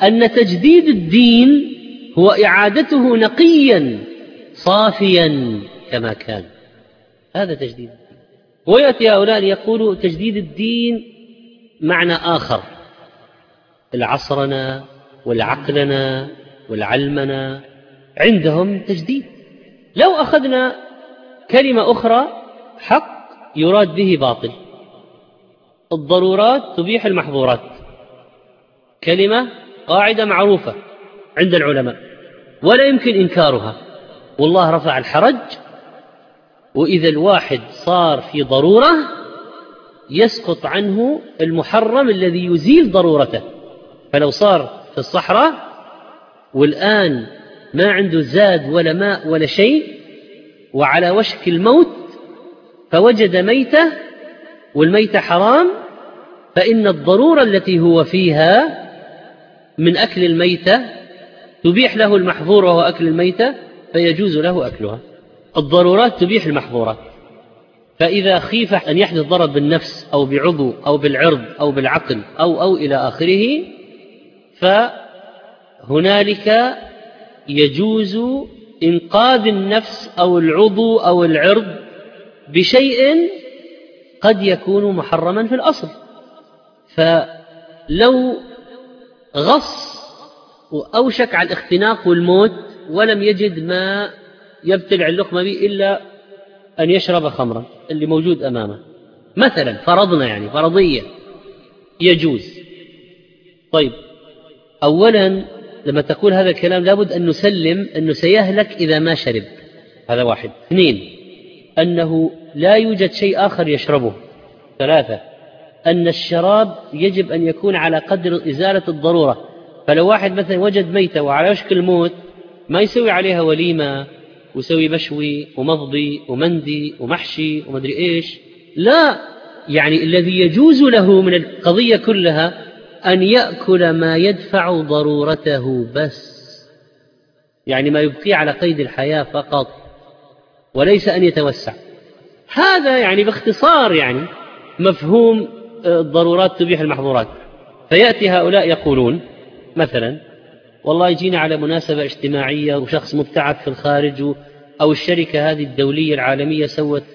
أن تجديد الدين هو إعادته نقيا صافيا كما كان. هذا تجديد الدين. ويأتي هؤلاء ليقولوا تجديد الدين معنى آخر، العصرنا والعقلنا والعلمنا عندهم تجديد. لو أخذنا كلمة أخرى حق يراد به باطل، الضرورات تبيح المحظورات، كلمة قاعدة معروفة عند العلماء ولا يمكن إنكارها، والله رفع الحرج، وإذا الواحد صار في ضرورة يسقط عنه المحرم الذي يزيل ضرورته. فلو صار في الصحراء والآن ما عنده زاد ولا ماء ولا شيء وعلى وشك الموت فوجد ميتة والميتة حرام، فإن الضرورة التي هو فيها من أكل الميتة تبيح له المحظور وهو أكل الميتة فيجوز له أكلها. الضرورات تبيح المحظورات. فإذا خيف أن يحدث ضرر بالنفس أو بعضو أو بالعرض أو بالعقل أو أو إلى آخره، فهنالك يجوز إنقاذ النفس أو العضو أو العرض بشيء قد يكون محرما في الأصل. فلو غص وأوشك على الاختناق والموت ولم يجد ما يبتلع اللقمة به إلا أن يشرب خمرا اللي موجود أمامه مثلا، فرضنا يعني فرضية، يجوز. طيب، أولا لما تقول هذا الكلام لابد أن نسلم أنه سيهلك إذا ما شرب، هذا واحد. اثنين، أنه لا يوجد شيء آخر يشربه. ثلاثة، أن الشراب يجب أن يكون على قدر إزالة الضرورة. فلو واحد مثلا وجد ميتة وعلى وشك الموت ما يسوي عليها وليمة ويسوي مشوي ومضضي ومندي ومحشي ومدري إيش، لا، يعني الذي يجوز له من القضية كلها أن يأكل ما يدفع ضرورته بس، يعني ما يبقي على قيد الحياة فقط وليس أن يتوسع. هذا يعني باختصار يعني مفهوم الضرورات تبيح المحظورات. فيأتي هؤلاء يقولون مثلا والله يجينا على مناسبة اجتماعية وشخص مبتعث في الخارج، أو الشركة هذه الدولية العالمية سوت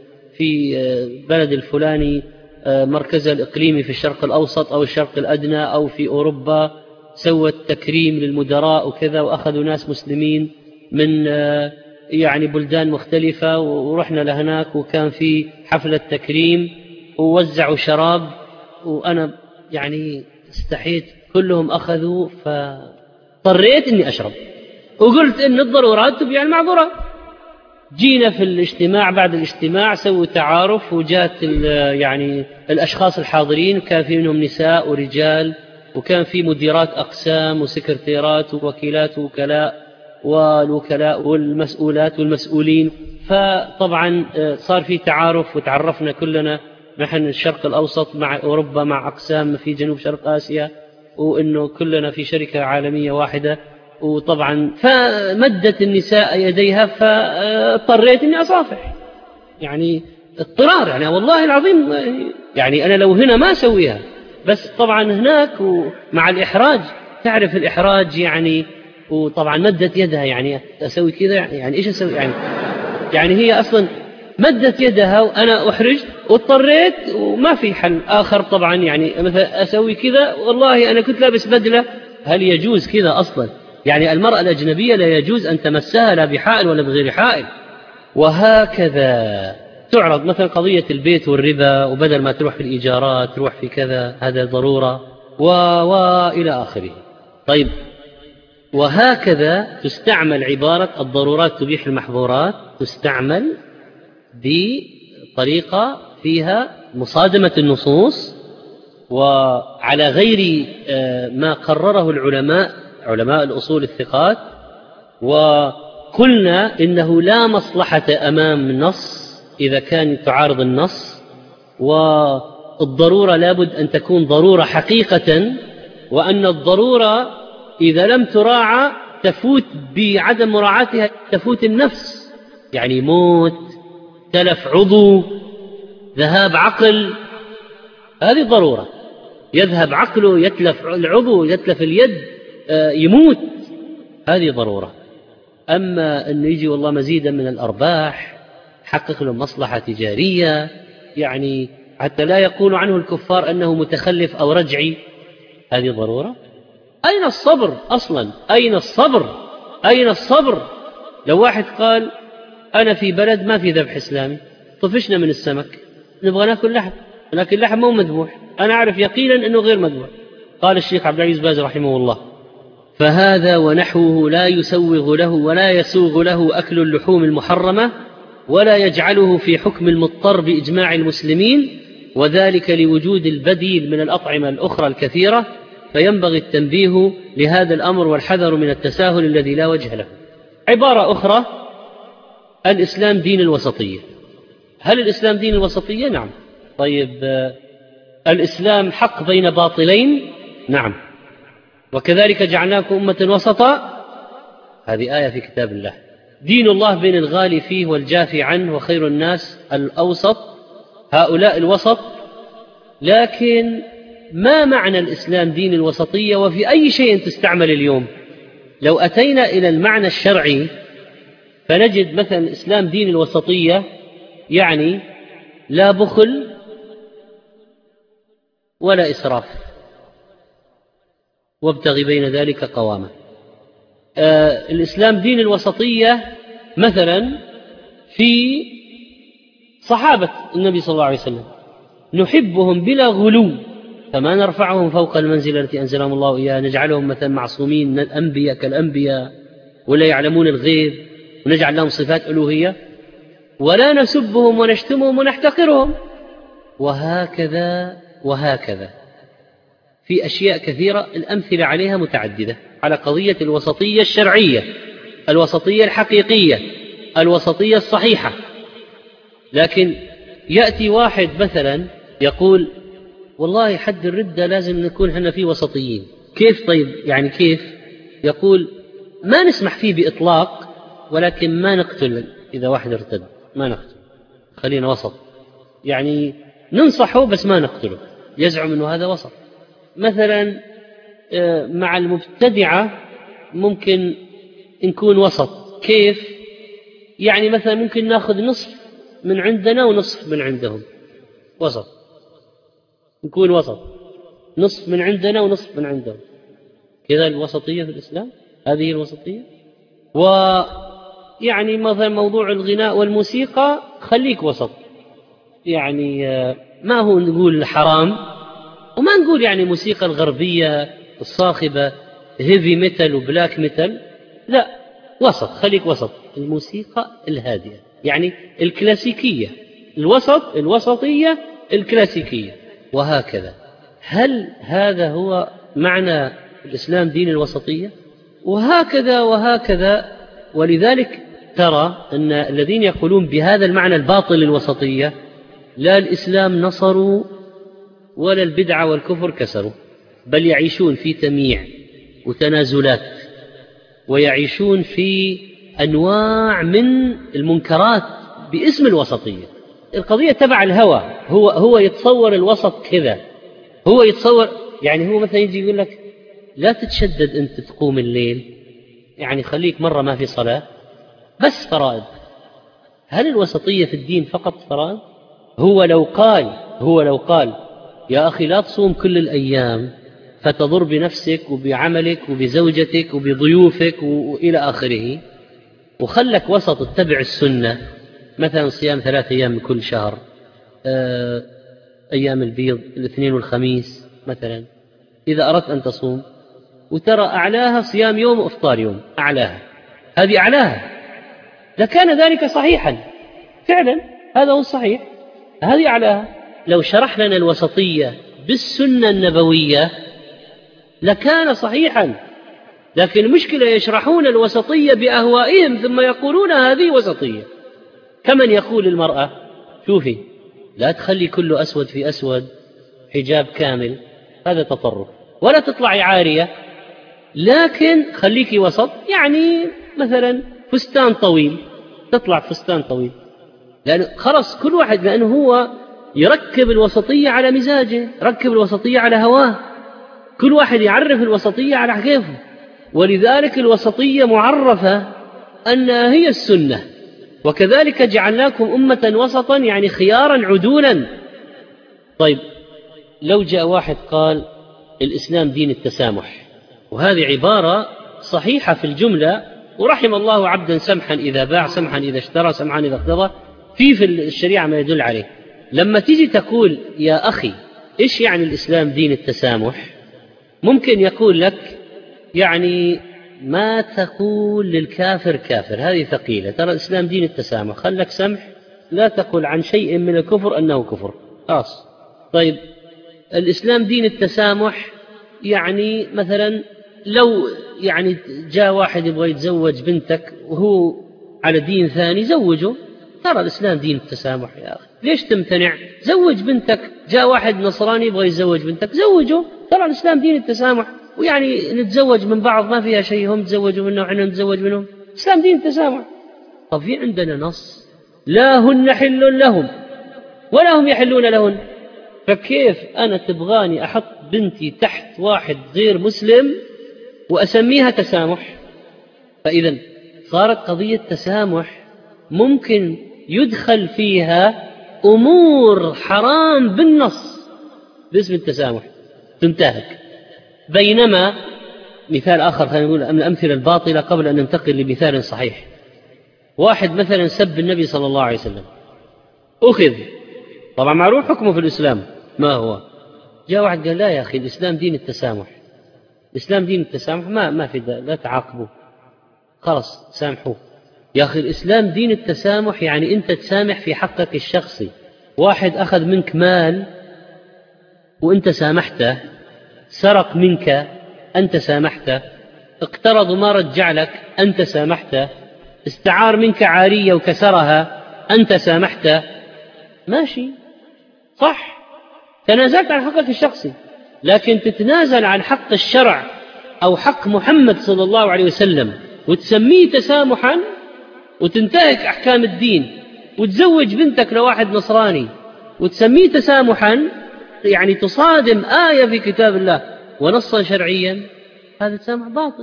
في بلد الفلاني مركزها الإقليمي في الشرق الأوسط أو الشرق الأدنى أو في أوروبا سوت تكريم للمدراء وكذا، وأخذوا ناس مسلمين من يعني بلدان مختلفة ورحنا لهناك وكان في حفلة تكريم ووزعوا شراب، وأنا يعني استحيت، كلهم أخذوا فاضطريت إني أشرب وقلت إن الضرورات تبيح المعذورات. جينا في الاجتماع، بعد الاجتماع سووا تعارف وجات يعني الأشخاص الحاضرين كان في منهم نساء ورجال، وكان في مديرات أقسام وسكرتيرات ووكيلات ووكلاء والوكلاء والمسؤولات والمسؤولين. فطبعا صار في تعارف وتعرفنا كلنا، نحن الشرق الأوسط مع أوروبا مع أقسام في جنوب شرق آسيا، وإنه كلنا في شركة عالمية واحدة. وطبعا فمدت النساء يديها فاضطريت إني أصافح، يعني اضطرار، يعني والله العظيم يعني أنا لو هنا ما أسويها، بس طبعا هناك ومع الإحراج، تعرف الإحراج يعني، وطبعا مدت يدها يعني أسوي كذا، يعني إيش أسوي يعني يعني هي أصلا مدت يدها وأنا أحرجت واضطريت وما في حل آخر. طبعا يعني مثلا أسوي كذا، والله أنا كنت لابس بدلة، هل يجوز كذا أصلا؟ يعني المرأة الأجنبية لا يجوز أن تمسها لا بحائل ولا بغير حائل. وهكذا تعرض مثلا قضية البيت والربا، وبدل ما تروح في الإيجارات تروح في كذا، هذا ضرورة و... وإلى آخره. طيب، وهكذا تستعمل عبارة الضرورات تبيح المحظورات، تستعمل بطريقة فيها مصادمة النصوص وعلى غير ما قرره العلماء علماء الأصول الثقات. وقلنا إنه لا مصلحة أمام النص إذا كان تعارض النص، والضرورة لابد أن تكون ضرورة حقيقة، وأن الضرورة إذا لم تراعى تفوت بعدم مراعاتها، تفوت النفس، يعني موت، تلف عضو، ذهاب عقل، هذه ضرورة، يذهب عقله، يتلف العضو، يتلف اليد، يموت، هذه ضرورة. أما أنه يجي والله مزيدا من الأرباح، حقق له مصلحة تجارية، يعني حتى لا يقول عنه الكفار أنه متخلف أو رجعي، هذه ضرورة. أين الصبر أصلا؟ أين الصبر؟ أين الصبر؟ لو واحد قال أنا في بلد ما في ذبح إسلامي، طفشنا من السمك، نبغى ناكل لحم، لكن اللحم مو مذبوح، أنا أعرف يقينا أنه غير مذبوح. قال الشيخ عبد العزيز باز رحمه الله: فهذا ونحوه لا يسوغ له ولا يسوغ له أكل اللحوم المحرمة، ولا يجعله في حكم المضطر بإجماع المسلمين، وذلك لوجود البديل من الأطعمة الأخرى الكثيرة، فينبغي التنبيه لهذا الأمر والحذر من التساهل الذي لا وجه له. عبارة أخرى: الإسلام دين الوسطية. هل الإسلام دين الوسطية؟ نعم. طيب الإسلام حق بين باطلين؟ نعم. وكذلك جعلناكم أمة وسطا، هذه آية في كتاب الله. دين الله بين الغالي فيه والجافي عنه، وخير الناس الأوسط، هؤلاء الوسط. لكن ما معنى الإسلام دين الوسطية وفي أي شيء تستعمل اليوم؟ لو أتينا إلى المعنى الشرعي فنجد مثلا الإسلام دين الوسطية يعني لا بخل ولا إسراف، وابتغ بين ذلك قواما. آه الإسلام دين الوسطية مثلا في صحابة النبي صلى الله عليه وسلم، نحبهم بلا غلو، فما نرفعهم فوق المنزلة التي أنزلهم الله إياها، نجعلهم مثلا معصومين الأنبياء كالأنبياء ولا يعلمون الغيب، ونجعل لهم صفات ألوهية، ولا نسبهم ونشتمهم ونحتقرهم، وهكذا وهكذا في أشياء كثيرة الأمثلة عليها متعددة، على قضية الوسطية الشرعية، الوسطية الحقيقية، الوسطية الصحيحة. لكن يأتي واحد مثلا يقول والله حد الردة لازم نكون احنا فيه وسطيين. كيف؟ طيب يعني كيف؟ يقول ما نسمح فيه بإطلاق، ولكن ما نقتل إذا واحد ارتد، ما نقتل، خلينا وسط، يعني ننصحه بس ما نقتله، يزعم أنه هذا وسط. مثلا مع المبتدعة ممكن نكون وسط. كيف؟ يعني مثلا ممكن ناخذ نصف من عندنا ونصف من عندهم، وسط، نكون وسط، نصف من عندنا ونصف من عندهم، كذا الوسطية في الإسلام، هذه الوسطية. ويعني مثلا موضوع الغناء والموسيقى خليك وسط، يعني ما هو نقول حرام وما نقول يعني موسيقى الغربية الصاخبة هيفي ميتال وبلاك ميتال، لا، وسط، خليك وسط، الموسيقى الهادئة يعني الكلاسيكية، الوسط، الوسطية الكلاسيكية، وهكذا. هل هذا هو معنى الإسلام دين الوسطية؟ وهكذا وهكذا. ولذلك ترى أن الذين يقولون بهذا المعنى الباطل للوسطية لا الإسلام نصروا ولا البدعة والكفر كسروا، بل يعيشون في تمييع وتنازلات، ويعيشون في أنواع من المنكرات باسم الوسطية. القضية تبع الهوى، هو هو يتصور الوسط كذا، هو يتصور يعني هو مثلا يجي يقول لك لا تتشدد أنت تقوم الليل، يعني خليك مرة ما في صلاة بس فرائض. هل الوسطية في الدين فقط فرائض؟ هو لو قال هو لو قال يا أخي لا تصوم كل الأيام فتضر بنفسك وبعملك وبزوجتك وبضيوفك وإلى آخره، وخلك وسط اتبع السنة، مثلا صيام ثلاثة أيام من كل شهر، أيام البيض الاثنين والخميس مثلا إذا أردت أن تصوم، وترى أعلاها صيام يوم وإفطار يوم، أعلاها، هذه أعلاها، لكان ذلك صحيحا فعلا، هذا هو الصحيح، هذه أعلاها. لو شرح لنا الوسطية بالسنة النبوية لكان صحيحا، لكن المشكلة يشرحون الوسطية بأهوائهم ثم يقولون هذه وسطية. كمن يقول المرأة شوفي لا تخلي كله أسود في أسود، حجاب كامل، هذا تطرف، ولا تطلعي عارية، لكن خليكي وسط، يعني مثلا فستان طويل، تطلع فستان طويل، لأن خلص كل واحد لأنه هو يركب الوسطية على مزاجه، يركب الوسطية على هواه، كل واحد يعرف الوسطية على كيفه. ولذلك الوسطية معرفة أنها هي السنة، وكذلك جعلناكم أمة وسطا يعني خيارا عدولا. طيب لو جاء واحد قال الإسلام دين التسامح، وهذه عبارة صحيحة في الجملة، ورحم الله عبدا سمحا إذا باع، سمحا إذا اشترى، سمحا إذا اقتضى، في في الشريعة ما يدل عليه. لما تيجي تقول يا أخي إيش يعني الإسلام دين التسامح، ممكن يقول لك يعني ما تقول للكافر كافر، هذه ثقيلة، ترى الإسلام دين التسامح، خلك سمح، لا تقل عن شيء من الكفر أنه كفر، خلاص. طيب الإسلام دين التسامح يعني مثلا لو يعني جاء واحد يبغى يتزوج بنتك وهو على دين ثاني، زوجه، ترى الإسلام دين التسامح يا أخي، ليش تمتنع؟ زوج بنتك. جاء واحد نصراني يبغى يتزوج بنتك، زوجه، ترى الإسلام دين التسامح، ويعني نتزوج من بعض ما فيها شيء، هم تزوجوا منه وحنا نتزوج منهم، الإسلام دين التسامح. طب في عندنا نص لا هن حل لهم ولا هم يحلون لهن، فكيف أنا تبغاني أحط بنتي تحت واحد غير مسلم وأسميها تسامح؟ فإذا صارت قضية تسامح ممكن يدخل فيها أمور حرام بالنص باسم التسامح تنتهك. بينما مثال آخر، خلينا نقول من الأمثلة الباطلة قبل أن ننتقل لمثال صحيح. واحد مثلا سب النبي صلى الله عليه وسلم، أخذ، طبعا معروف حكمه في الإسلام ما هو. جاء واحد قال لا يا أخي الإسلام دين التسامح، الإسلام دين التسامح، ما ما في لا تعاقبوا، خلاص سامحوه. يا أخي الإسلام دين التسامح يعني أنت تسامح في حقك الشخصي. واحد أخذ منك مال وأنت سامحته، سرق منك أنت سامحته، اقترض ما رجع لك أنت سامحته، استعار منك عارية وكسرها أنت سامحته، ماشي صح، تنازلت عن حقك الشخصي. لكن تتنازل عن حق الشرع أو حق محمد صلى الله عليه وسلم وتسميه تسامحا وتنتهك أحكام الدين، وتزوج بنتك لواحد نصراني وتسميه تسامحا، يعني تصادم آية في كتاب الله ونصا شرعيا، هذا تسامح باطل.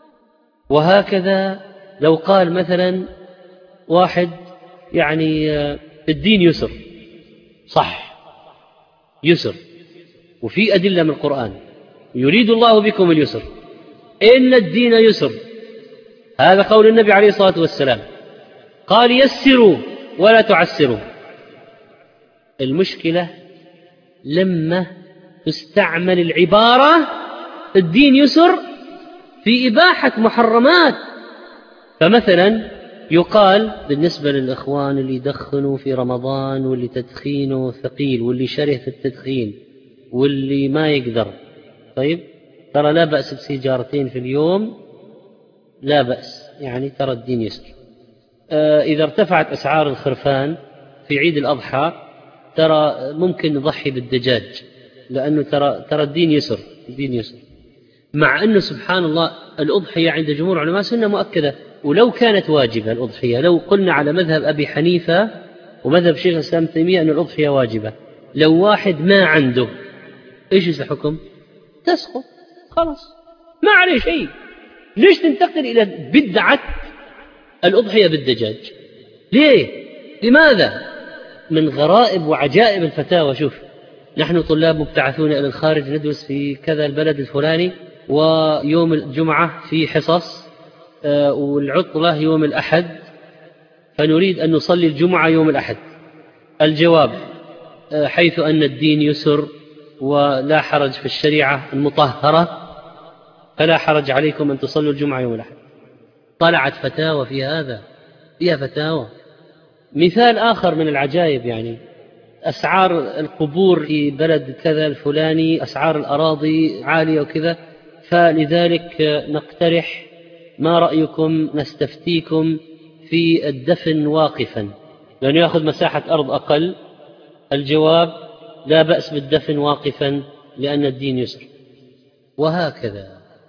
وهكذا لو قال مثلا واحد يعني الدين يسر، صح يسر، وفي أدلة من القرآن، يريد الله بكم اليسر، إن الدين يسر، هذا قول النبي عليه الصلاة والسلام، قال يسروا ولا تعسروا. المشكلة لما تستعمل العبارة الدين يسر في إباحة محرمات. فمثلا يقال بالنسبة للإخوان اللي يدخنوا في رمضان واللي تدخينه ثقيل واللي شره في التدخين واللي ما يقدر، طيب ترى لا بأس بسيجارتين في اليوم، لا بأس، يعني ترى الدين يسر. آه إذا ارتفعت أسعار الخرفان في عيد الأضحى ترى ممكن نضحي بالدجاج، لأنه ترى ترى الدين يسر، الدين يسر. مع أنه سبحان الله الأضحية عند جمهور علماء سنة مؤكدة، ولو كانت واجبة الأضحية، لو قلنا على مذهب أبي حنيفة ومذهب شيخ الإسلام ابن تيمية أن الأضحية واجبة، لو واحد ما عنده إيش الحكم؟ تسقط، خلاص ما عليه شيء. ليش تنتقل إلى بدعة الأضحية بالدجاج؟ ليه؟ لماذا؟ من غرائب وعجائب الفتاوى. شوف، نحن طلاب مبتعثون إلى الخارج ندرس في كذا البلد الفلاني، ويوم الجمعة في حصص والعطلة يوم الأحد، فنريد أن نصلي الجمعة يوم الأحد. الجواب: حيث أن الدين يسر ولا حرج في الشريعة المطهرة فلا حرج عليكم أن تصلوا الجمعة يوم الأحد. طلعت فتاوى في هذا، فيها فتاوى. مثال آخر من العجائب، يعني أسعار القبور في بلد كذا الفلاني، أسعار الأراضي عالية وكذا، فلذلك نقترح ما رأيكم نستفتيكم في الدفن واقفا لأنه يأخذ مساحة أرض أقل. الجواب: لا بأس بالدفن واقفا لأن الدين يسر. وهكذا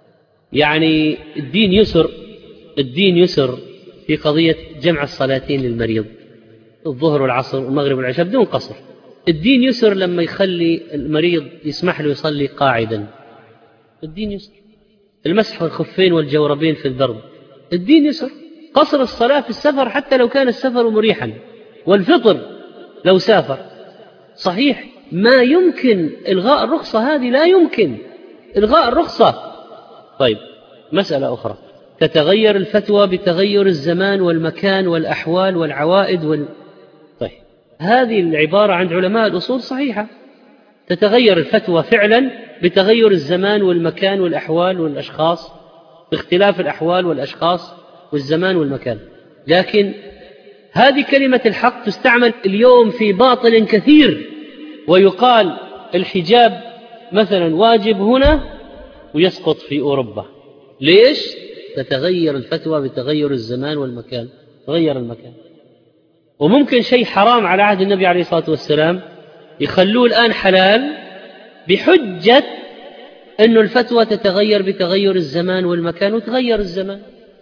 يعني الدين يسر، الدين يسر في قضية جمع الصلاتين للمريض، الظهر والعصر والمغرب والعشاء بدون قصر. الدين يسر لما يخلي المريض يسمح له يصلي قاعدا، الدين يسر. المسح الخفين والجوربين في البرد، الدين يسر. قصر الصلاة في السفر حتى لو كان السفر مريحا، والفطر لو سافر. صحيح ما يمكن إلغاء الرخصة، هذه لا يمكن إلغاء الرخصة. طيب مسألة أخرى، تتغير الفتوى بتغير الزمان والمكان والأحوال والعوائد وال... طيب هذه العبارة عند علماء الأصول صحيحة، تتغير الفتوى فعلا بتغير الزمان والمكان والأحوال والأشخاص، باختلاف الأحوال والأشخاص والزمان والمكان. لكن هذه كلمة الحق تستعمل اليوم في باطل كثير، ويقال الحجاب مثلا واجب هنا ويسقط في أوروبا. ليش؟ تتغير الفتوى بتغير الزمان والمكان، تغير المكان. وممكن شيء حرام على عهد النبي عليه الصلاة والسلام يخلوه الآن حلال بحجة أن الفتوى تتغير بتغير الزمان والمكان، وتغير الزمان.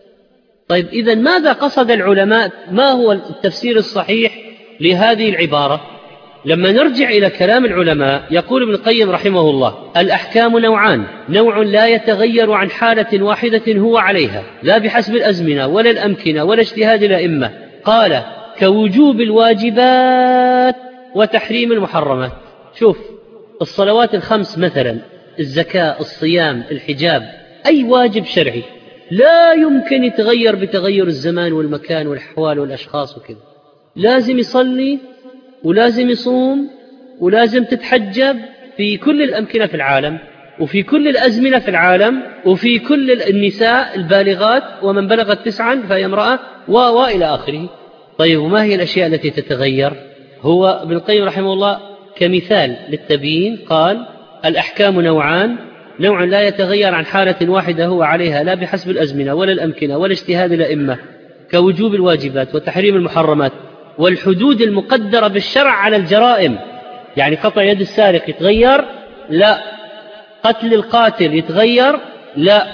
طيب إذن ماذا قصد العلماء؟ ما هو التفسير الصحيح لهذه العبارة؟ لما نرجع إلى كلام العلماء، يقول ابن القيم رحمه الله: الأحكام نوعان، نوع لا يتغير عن حالة واحدة هو عليها لا بحسب الأزمنة ولا الأمكنة ولا اجتهاد الأئمة. قال: كوجوب الواجبات وتحريم المحرمات. شوف الصلوات الخمس مثلا، الزكاة، الصيام، الحجاب، أي واجب شرعي لا يمكن يتغير بتغير الزمان والمكان والأحوال والأشخاص وكذا. لازم يصلي ولازم يصوم ولازم تتحجب في كل الأمكنة في العالم، وفي كل الأزمنة في العالم، وفي كل النساء البالغات، ومن بلغت تسعا فهي امرأة، وإلى آخره. طيب وما هي الأشياء التي تتغير؟ هو ابن القيم رحمه الله كمثال للتبيين قال: الأحكام نوعان، نوع لا يتغير عن حالة واحدة هو عليها لا بحسب الأزمنة ولا الأمكنة ولا اجتهاد الأئمة، كوجوب الواجبات وتحريم المحرمات والحدود المقدرة بالشرع على الجرائم. يعني قطع يد السارق يتغير؟ لا. قتل القاتل يتغير؟ لا.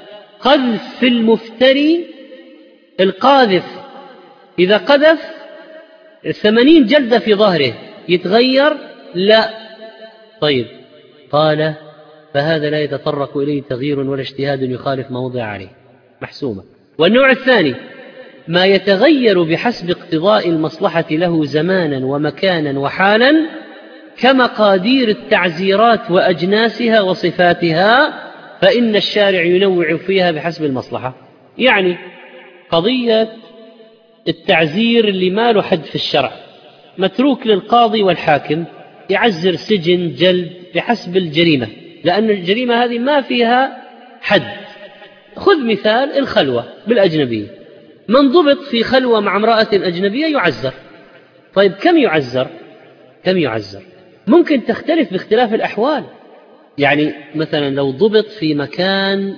قذف المفتري القاذف إذا قذف ثمانين جلدة في ظهره يتغير؟ لا. طيب قال: فهذا لا يتطرق إليه تغيير ولا اجتهاد يخالف ما وضع عليه، محسومة. والنوع الثاني ما يتغير بحسب اقتضاء المصلحة له زمانا ومكانا وحالا، كمقادير التعزيرات وأجناسها وصفاتها، فإن الشارع ينوع فيها بحسب المصلحة. يعني قضية التعزير اللي ما له حد في الشرع متروك للقاضي والحاكم، يعزر سجن جلد بحسب الجريمة، لأن الجريمة هذه ما فيها حد. خذ مثال الخلوة بالأجنبية، من ضبط في خلوة مع امرأة أجنبية يعزر. طيب كم يعزر؟ كم يعزر؟ ممكن تختلف باختلاف الأحوال. يعني مثلا لو ضبط في مكان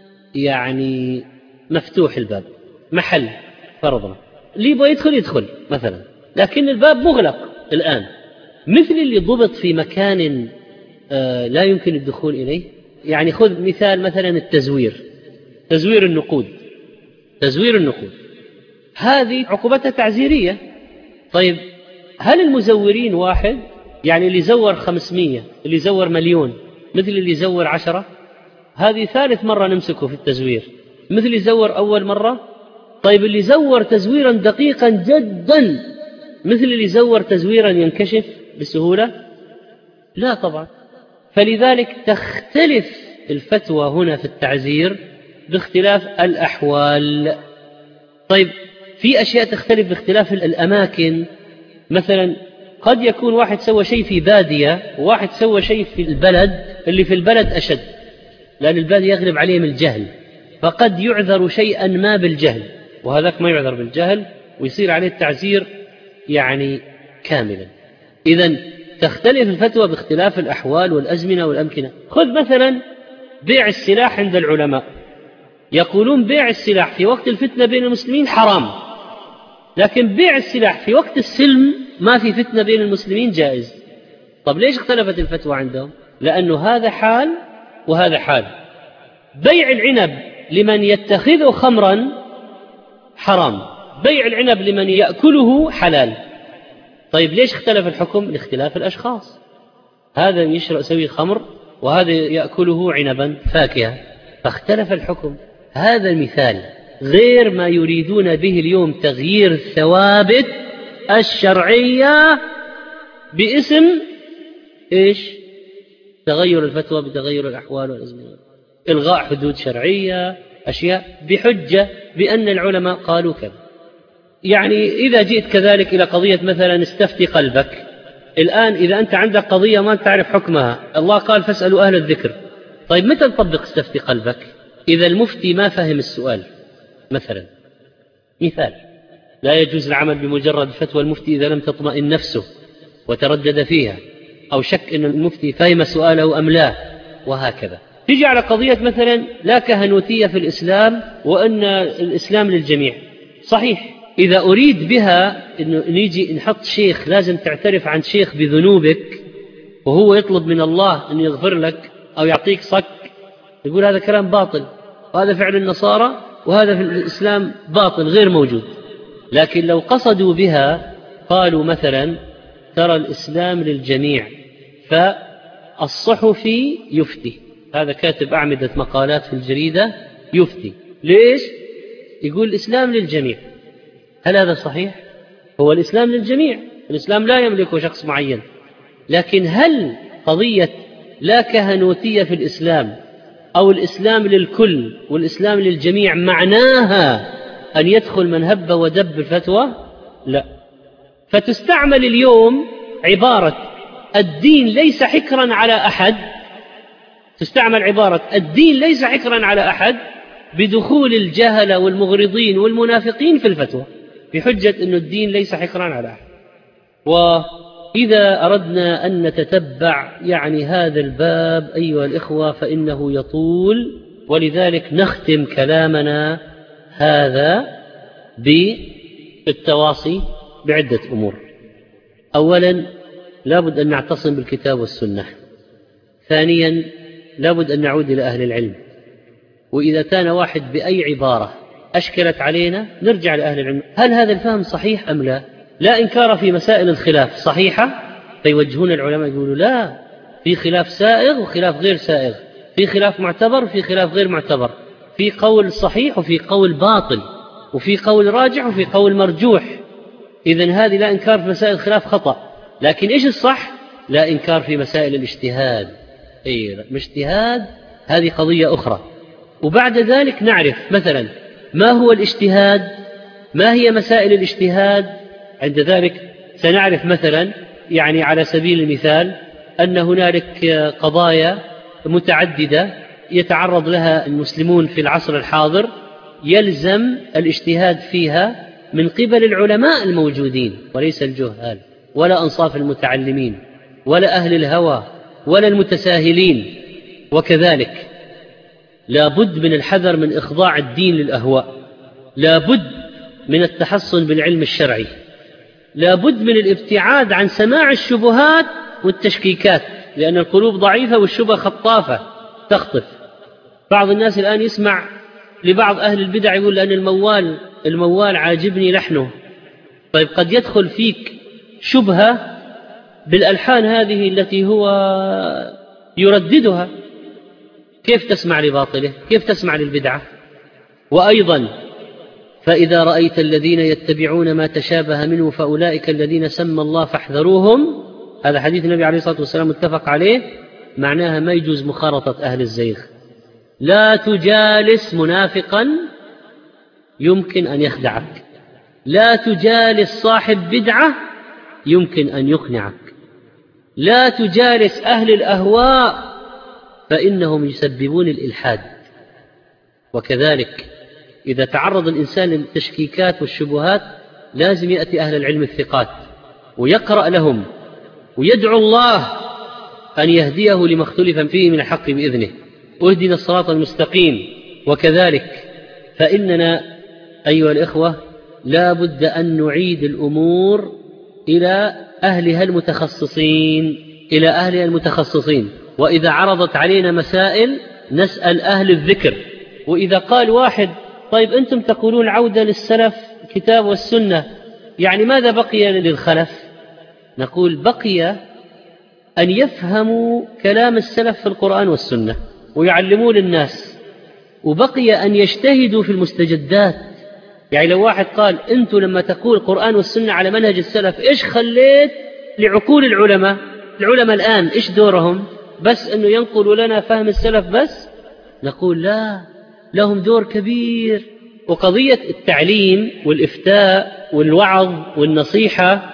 يعني مفتوح الباب، محل فرضنا، اللي يبغى يدخل يدخل مثلا، لكن الباب مغلق الآن، مثل اللي ضبط في مكان آه لا يمكن الدخول إليه. يعني خذ مثال مثلا التزوير، تزوير النقود، تزوير النقود هذه عقوبتها تعزيرية. طيب هل المزورين واحد؟ يعني اللي زور خمسمية، اللي زور مليون، مثل اللي زور عشرة؟ هذه ثالث مرة نمسكه في التزوير، مثل اللي زور أول مرة. طيب اللي زور تزويرا دقيقا جدا مثل اللي زور تزويرا ينكشف بسهولة؟ لا طبعا. فلذلك تختلف الفتوى هنا في التعزير باختلاف الأحوال. طيب في أشياء تختلف باختلاف الأماكن، مثلا قد يكون واحد سوى شيء في بادية وواحد سوى شيء في البلد، اللي في البلد أشد لأن البادية يغلب عليهم الجهل، فقد يعذر شيئا ما بالجهل وهذاك ما يعذر بالجهل ويصير عليه التعزير يعني كاملا. إذن تختلف الفتوى باختلاف الأحوال والأزمنة والأمكنة. خذ مثلا بيع السلاح عند العلماء، يقولون بيع السلاح في وقت الفتنة بين المسلمين حرام، لكن بيع السلاح في وقت السلم ما في فتنة بين المسلمين جائز. طب ليش اختلفت الفتوى عندهم؟ لأنه هذا حال وهذا حال. بيع العنب لمن يتخذه خمرا حرام، بيع العنب لمن يأكله حلال. طيب ليش اختلف الحكم؟ لاختلاف الأشخاص، هذا يشرب سوي خمر وهذا يأكله عنبا فاكهة. فاختلف الحكم. هذا المثال غير ما يريدون به اليوم تغيير الثوابت الشرعية باسم إيش؟ تغير الفتوى بتغير الأحوال والأزمنة، إلغاء حدود شرعية، أشياء بحجة بأن العلماء قالوا كذا. يعني إذا جئت كذلك إلى قضية مثلا استفتي قلبك، الآن إذا أنت عندك قضية ما تعرف حكمها، الله قال فاسألوا أهل الذكر. طيب متى نطبق استفتي قلبك؟ إذا المفتي ما فهم السؤال مثلا. مثال: لا يجوز العمل بمجرد فتوى المفتي إذا لم تطمئن نفسه وتردد فيها، أو شك أن المفتي فهم سؤاله أم لا، وهكذا. تجي على قضية مثلا لا كهنوتية في الإسلام وأن الإسلام للجميع. صحيح، إذا أريد بها أنه نيجي نحط شيخ لازم تعترف عن شيخ بذنوبك وهو يطلب من الله أن يغفر لك أو يعطيك صك، يقول هذا كلام باطل، وهذا فعل النصارى، وهذا في الإسلام باطل غير موجود. لكن لو قصدوا بها قالوا مثلا ترى الإسلام للجميع، فالصحفي يفتي، هذا كاتب أعمدة مقالات في الجريدة يفتي. ليش؟ يقول الإسلام للجميع. هل هذا صحيح؟ هو الإسلام للجميع، الإسلام لا يملكه شخص معين. لكن هل قضية لا كهنوتية في الإسلام أو الإسلام للكل والإسلام للجميع معناها أن يدخل من هب ودب الفتوى؟ لا. فتستعمل اليوم عبارة الدين ليس حكرا على أحد، تستعمل عبارة الدين ليس حكرا على أحد بدخول الجهلة والمغرضين والمنافقين في الفتوى بحجة أن الدين ليس حكرا على أحد. وإذا أردنا أن نتتبع يعني هذا الباب أيها الإخوة فإنه يطول، ولذلك نختم كلامنا هذا بالتواصي بعدة أمور. أولا، لابد أن نعتصم بالكتاب والسنة. ثانيا، لابد أن نعود إلى أهل العلم، وإذا كان واحد بأي عبارة أشكلت علينا نرجع لأهل العلم، هل هذا الفهم صحيح أم لا؟ لا إنكار في مسائل الخلاف صحيحة، فيوجهون العلماء يقولوا لا، في خلاف سائغ وخلاف غير سائغ، في خلاف معتبر وفي خلاف غير معتبر، في قول صحيح وفي قول باطل، وفي قول راجح وفي قول مرجوح. إذن هذه لا إنكار في مسائل الخلاف خطأ. لكن إيش الصح؟ لا إنكار في مسائل الاجتهاد. أي الاجتهاد هذه قضية أخرى. وبعد ذلك نعرف مثلا ما هو الاجتهاد، ما هي مسائل الاجتهاد. عند ذلك سنعرف مثلا يعني على سبيل المثال أن هنالك قضايا متعددة يتعرض لها المسلمون في العصر الحاضر يلزم الاجتهاد فيها من قبل العلماء الموجودين وليس الجهال ولا أنصاف المتعلمين ولا أهل الهوى ولا المتساهلين. وكذلك لا بد من الحذر من إخضاع الدين للأهواء، لا بد من التحصن بالعلم الشرعي، لا بد من الابتعاد عن سماع الشبهات والتشكيكات، لأن القلوب ضعيفة والشبه خطافة تخطف. بعض الناس الآن يسمع لبعض أهل البدع يقول لأن الموال الموال عاجبني لحنه. طيب قد يدخل فيك شبهة بالألحان هذه التي هو يرددها، كيف تسمع لباطله؟ كيف تسمع للبدعة؟ وأيضا فإذا رأيت الذين يتبعون ما تشابه منه فأولئك الذين سمى الله فاحذروهم، هذا حديث النبي عليه الصلاة والسلام متفق عليه، معناها ما يجوز مخالطة أهل الزيغ. لا تجالس منافقا يمكن أن يخدعك، لا تجالس صاحب بدعة يمكن أن يقنعك، لا تجالس أهل الأهواء فإنهم يسببون الإلحاد. وكذلك إذا تعرض الإنسان للتشكيكات والشبهات لازم يأتي أهل العلم الثقات ويقرأ لهم ويدعو الله أن يهديه لما اختلف فيه من الحق بإذنه، واهدنا الصراط المستقيم. وكذلك فإننا أيها الإخوة لا بد أن نعيد الأمور إلى أهلها المتخصصين، إلى أهلها المتخصصين. وإذا عرضت علينا مسائل نسأل أهل الذكر. وإذا قال واحد طيب أنتم تقولون عودة للسلف كتاب والسنة، يعني ماذا بقي للخلف؟ نقول بقي أن يفهموا كلام السلف في القرآن والسنة ويعلموا للناس، وبقي أن يجتهدوا في المستجدات. يعني لو واحد قال أنتوا لما تقول القرآن والسنة على منهج السلف إيش خليت لعقول العلماء؟ العلماء الآن إيش دورهم؟ بس أنه ينقلوا لنا فهم السلف بس؟ نقول لا، لهم دور كبير. وقضية التعليم والإفتاء والوعظ والنصيحة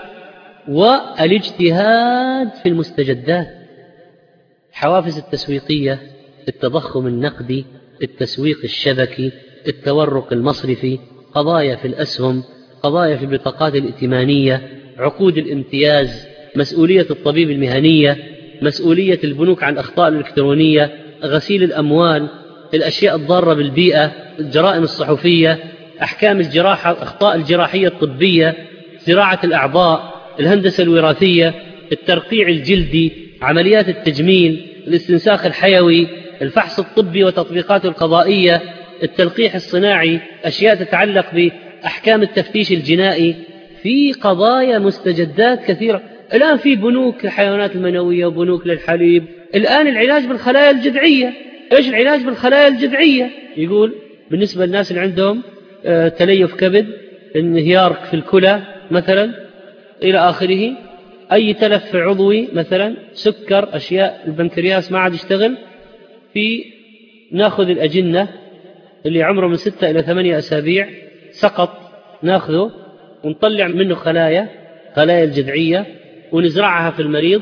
والاجتهاد في المستجدات، الحوافز التسويقية، التضخم النقدي، التسويق الشبكي، التورق المصرفي، قضايا في الأسهم، قضايا في البطاقات الائتمانية، عقود الامتياز، مسؤولية الطبيب المهنية، مسؤولية البنوك عن الأخطاء الإلكترونية، غسيل الأموال، الأشياء الضارة بالبيئة، الجرائم الصحفية، أحكام الجراحة، الأخطاء الجراحية الطبية، زراعة الأعضاء، الهندسة الوراثية، الترقيع الجلدي، عمليات التجميل، الاستنساخ الحيوي، الفحص الطبي وتطبيقاته القضائية، التلقيح الصناعي، أشياء تتعلق بأحكام التفتيش الجنائي. في قضايا مستجدات كثيرة. الآن في بنوك للحيوانات المنوية وبنوك للحليب. الآن العلاج بالخلايا الجذعية. إيش العلاج بالخلايا الجذعية؟ يقول بالنسبة للناس اللي عندهم آه تليف كبد، انهيار في الكلى مثلا إلى آخره، أي تلف عضوي مثلا، سكر، أشياء، البنكرياس ما عاد يشتغل، في ناخذ الأجنة اللي عمره من ستة إلى ثمانية أسابيع سقط، ناخذه ونطلع منه خلايا خلايا الجذعية ونزرعها في المريض،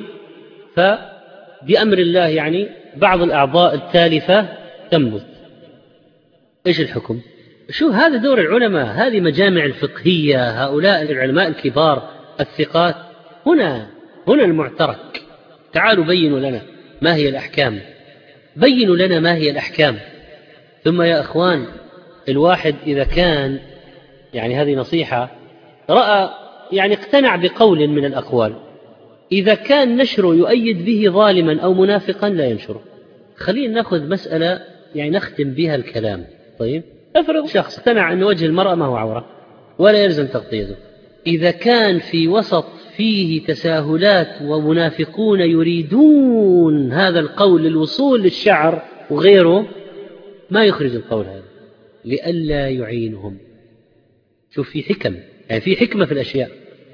فبأمر الله يعني بعض الأعضاء التالفة تنبت. إيش الحكم؟ شو هذا دور العلماء، هذه مجامع الفقهية، هؤلاء العلماء الكبار الثقات. هنا هنا المعترك. تعالوا بينوا لنا ما هي الأحكام، بينوا لنا ما هي الأحكام. ثم يا أخوان، الواحد إذا كان، يعني هذه نصيحة، رأى يعني اقتنع بقول من الأقوال، إذا كان نشره يؤيد به ظالما أو منافقا لا ينشره. خلينا نأخذ مسألة يعني نختم بها الكلام. طيب، افرض شخص اقتنع أن وجه المرأة ما هو عورة ولا يلزم تغطيته، إذا كان في وسط فيه تساهلات ومنافقون يريدون هذا القول للوصول للشعر وغيره، ما يخرج القول هذا لئلا يعينهم. شوف، في حكم، يعني في حكمة في الأشياء،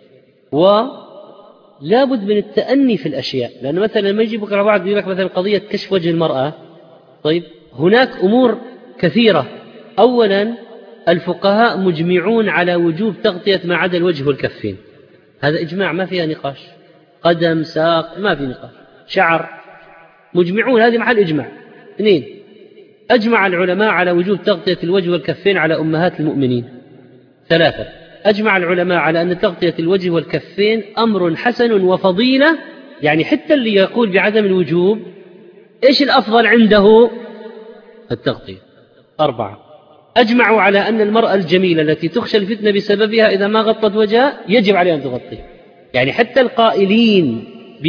ولا بد من التأني في الأشياء. لأن مثلا لما يجي بكرة بعض يقول لك مثلا قضية كشف وجه المرأة، طيب هناك أمور كثيرة. أولا، الفقهاء مجمعون على وجوب تغطية ما عدا الوجه والكفين، هذا إجماع ما فيها نقاش. قدم، ساق، ما في نقاش. شعر، مجمعون، هذه محل إجماع. اثنين، أجمع العلماء على وجوب تغطية الوجه والكفين على أمهات المؤمنين. ثلاثة، أجمع العلماء على أن تغطية الوجه والكفين أمر حسن وفضيلة، يعني حتى اللي يقول بعدم الوجوب إيش الأفضل عنده؟ التغطية. أربعة، أجمعوا على أن المرأة الجميلة التي تخشى الفتنة بسببها إذا ما غطت وجهها يجب عليها أن تغطي. يعني حتى القائلين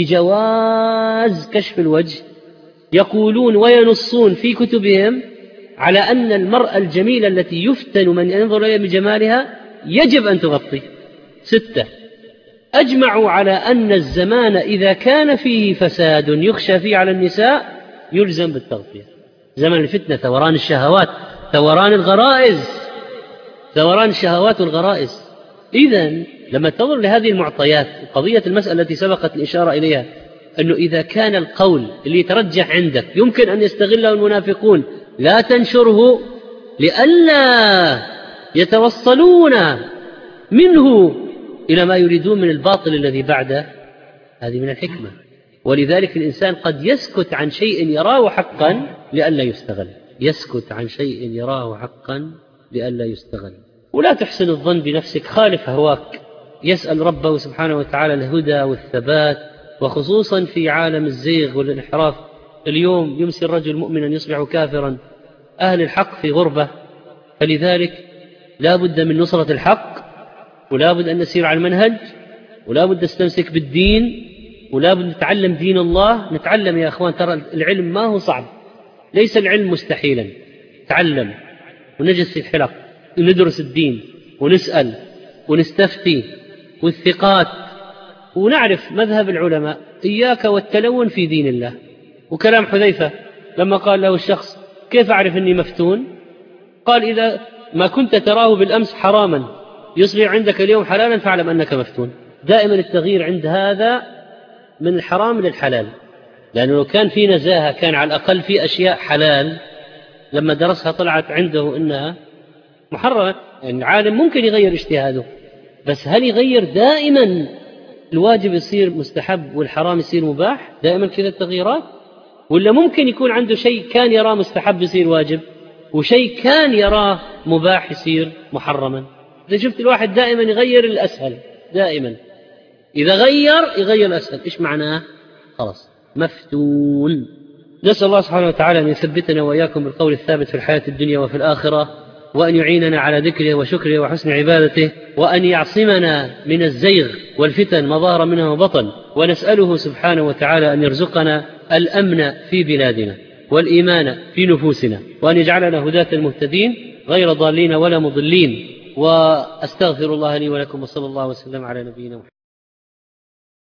بجواز كشف الوجه يقولون وينصون في كتبهم على أن المرأة الجميلة التي يفتن من ينظر إليها بجمالها يجب أن تغطي. ستة، أجمعوا على أن الزمان إذا كان فيه فساد يخشى فيه على النساء يلزم بالتغطية. زمن الفتنة، ثوران الشهوات، ثوران الغرائز، ثوران الشهوات والغرائز. إذن لما تنظر لهذه المعطيات، قضية المسألة التي سبقت الإشارة إليها، أنه إذا كان القول اللي يترجح عندك يمكن أن يستغله المنافقون لا تنشره لئلا يتوصلون منه إلى ما يريدون من الباطل الذي بعده، هذه من الحكمة. ولذلك الإنسان قد يسكت عن شيء يراه حقا لئلا يستغل، يسكت عن شيء يراه حقا لئلا يستغل. ولا تحسن الظن بنفسك، خالف هواك، يسأل ربه سبحانه وتعالى الهدى والثبات، وخصوصا في عالم الزيغ والانحراف. اليوم يمسي الرجل مؤمنا يصبح كافرا، أهل الحق في غربة. فلذلك لا بد من نصرة الحق، ولا بد أن نسير على المنهج، ولا بد نستمسك بالدين، ولا بد نتعلم دين الله. نتعلم يا أخوان، ترى العلم ما هو صعب، ليس العلم مستحيلا. تعلم ونجلس في الحلق وندرس الدين ونسأل ونستفتي والثقات ونعرف مذهب العلماء. إياك والتلون في دين الله. وكلام حذيفة لما قال له الشخص كيف أعرف أني مفتون؟ قال إذا ما كنت تراه بالأمس حراما يصبح عندك اليوم حلالا فاعلم أنك مفتون. دائما التغيير عند هذا من الحرام للحلال، لأنه لو كان في نزاهة كان على الأقل في أشياء حلال لما درسها طلعت عنده إنها محرمة. يعني العالم ممكن يغير اجتهاده، بس هل يغير دائما الواجب يصير مستحب والحرام يصير مباح دائما كذا التغييرات؟ ولا ممكن يكون عنده شيء كان يراه مستحب يصير واجب، وشيء كان يراه مباح يصير محرما؟ إذا شفت الواحد دائما يغير الأسهل، دائما إذا غير يغير الأسهل، إيش معناه؟ خلاص مفتون. نسأل الله سبحانه وتعالى أن يثبتنا وإياكم بالقول الثابت في الحياة الدنيا وفي الآخرة، وأن يعيننا على ذكره وشكره وحسن عبادته، وأن يعصمنا من الزيغ والفتن ما ظهر منها وبطن. ونسأله سبحانه وتعالى أن يرزقنا الأمن في بلادنا والإيمان في نفوسنا، وأن يجعلنا هداة المهتدين غير ضالين ولا مضلين. وأستغفر الله لي ولكم، وصلى الله وسلم على نبينا محمد.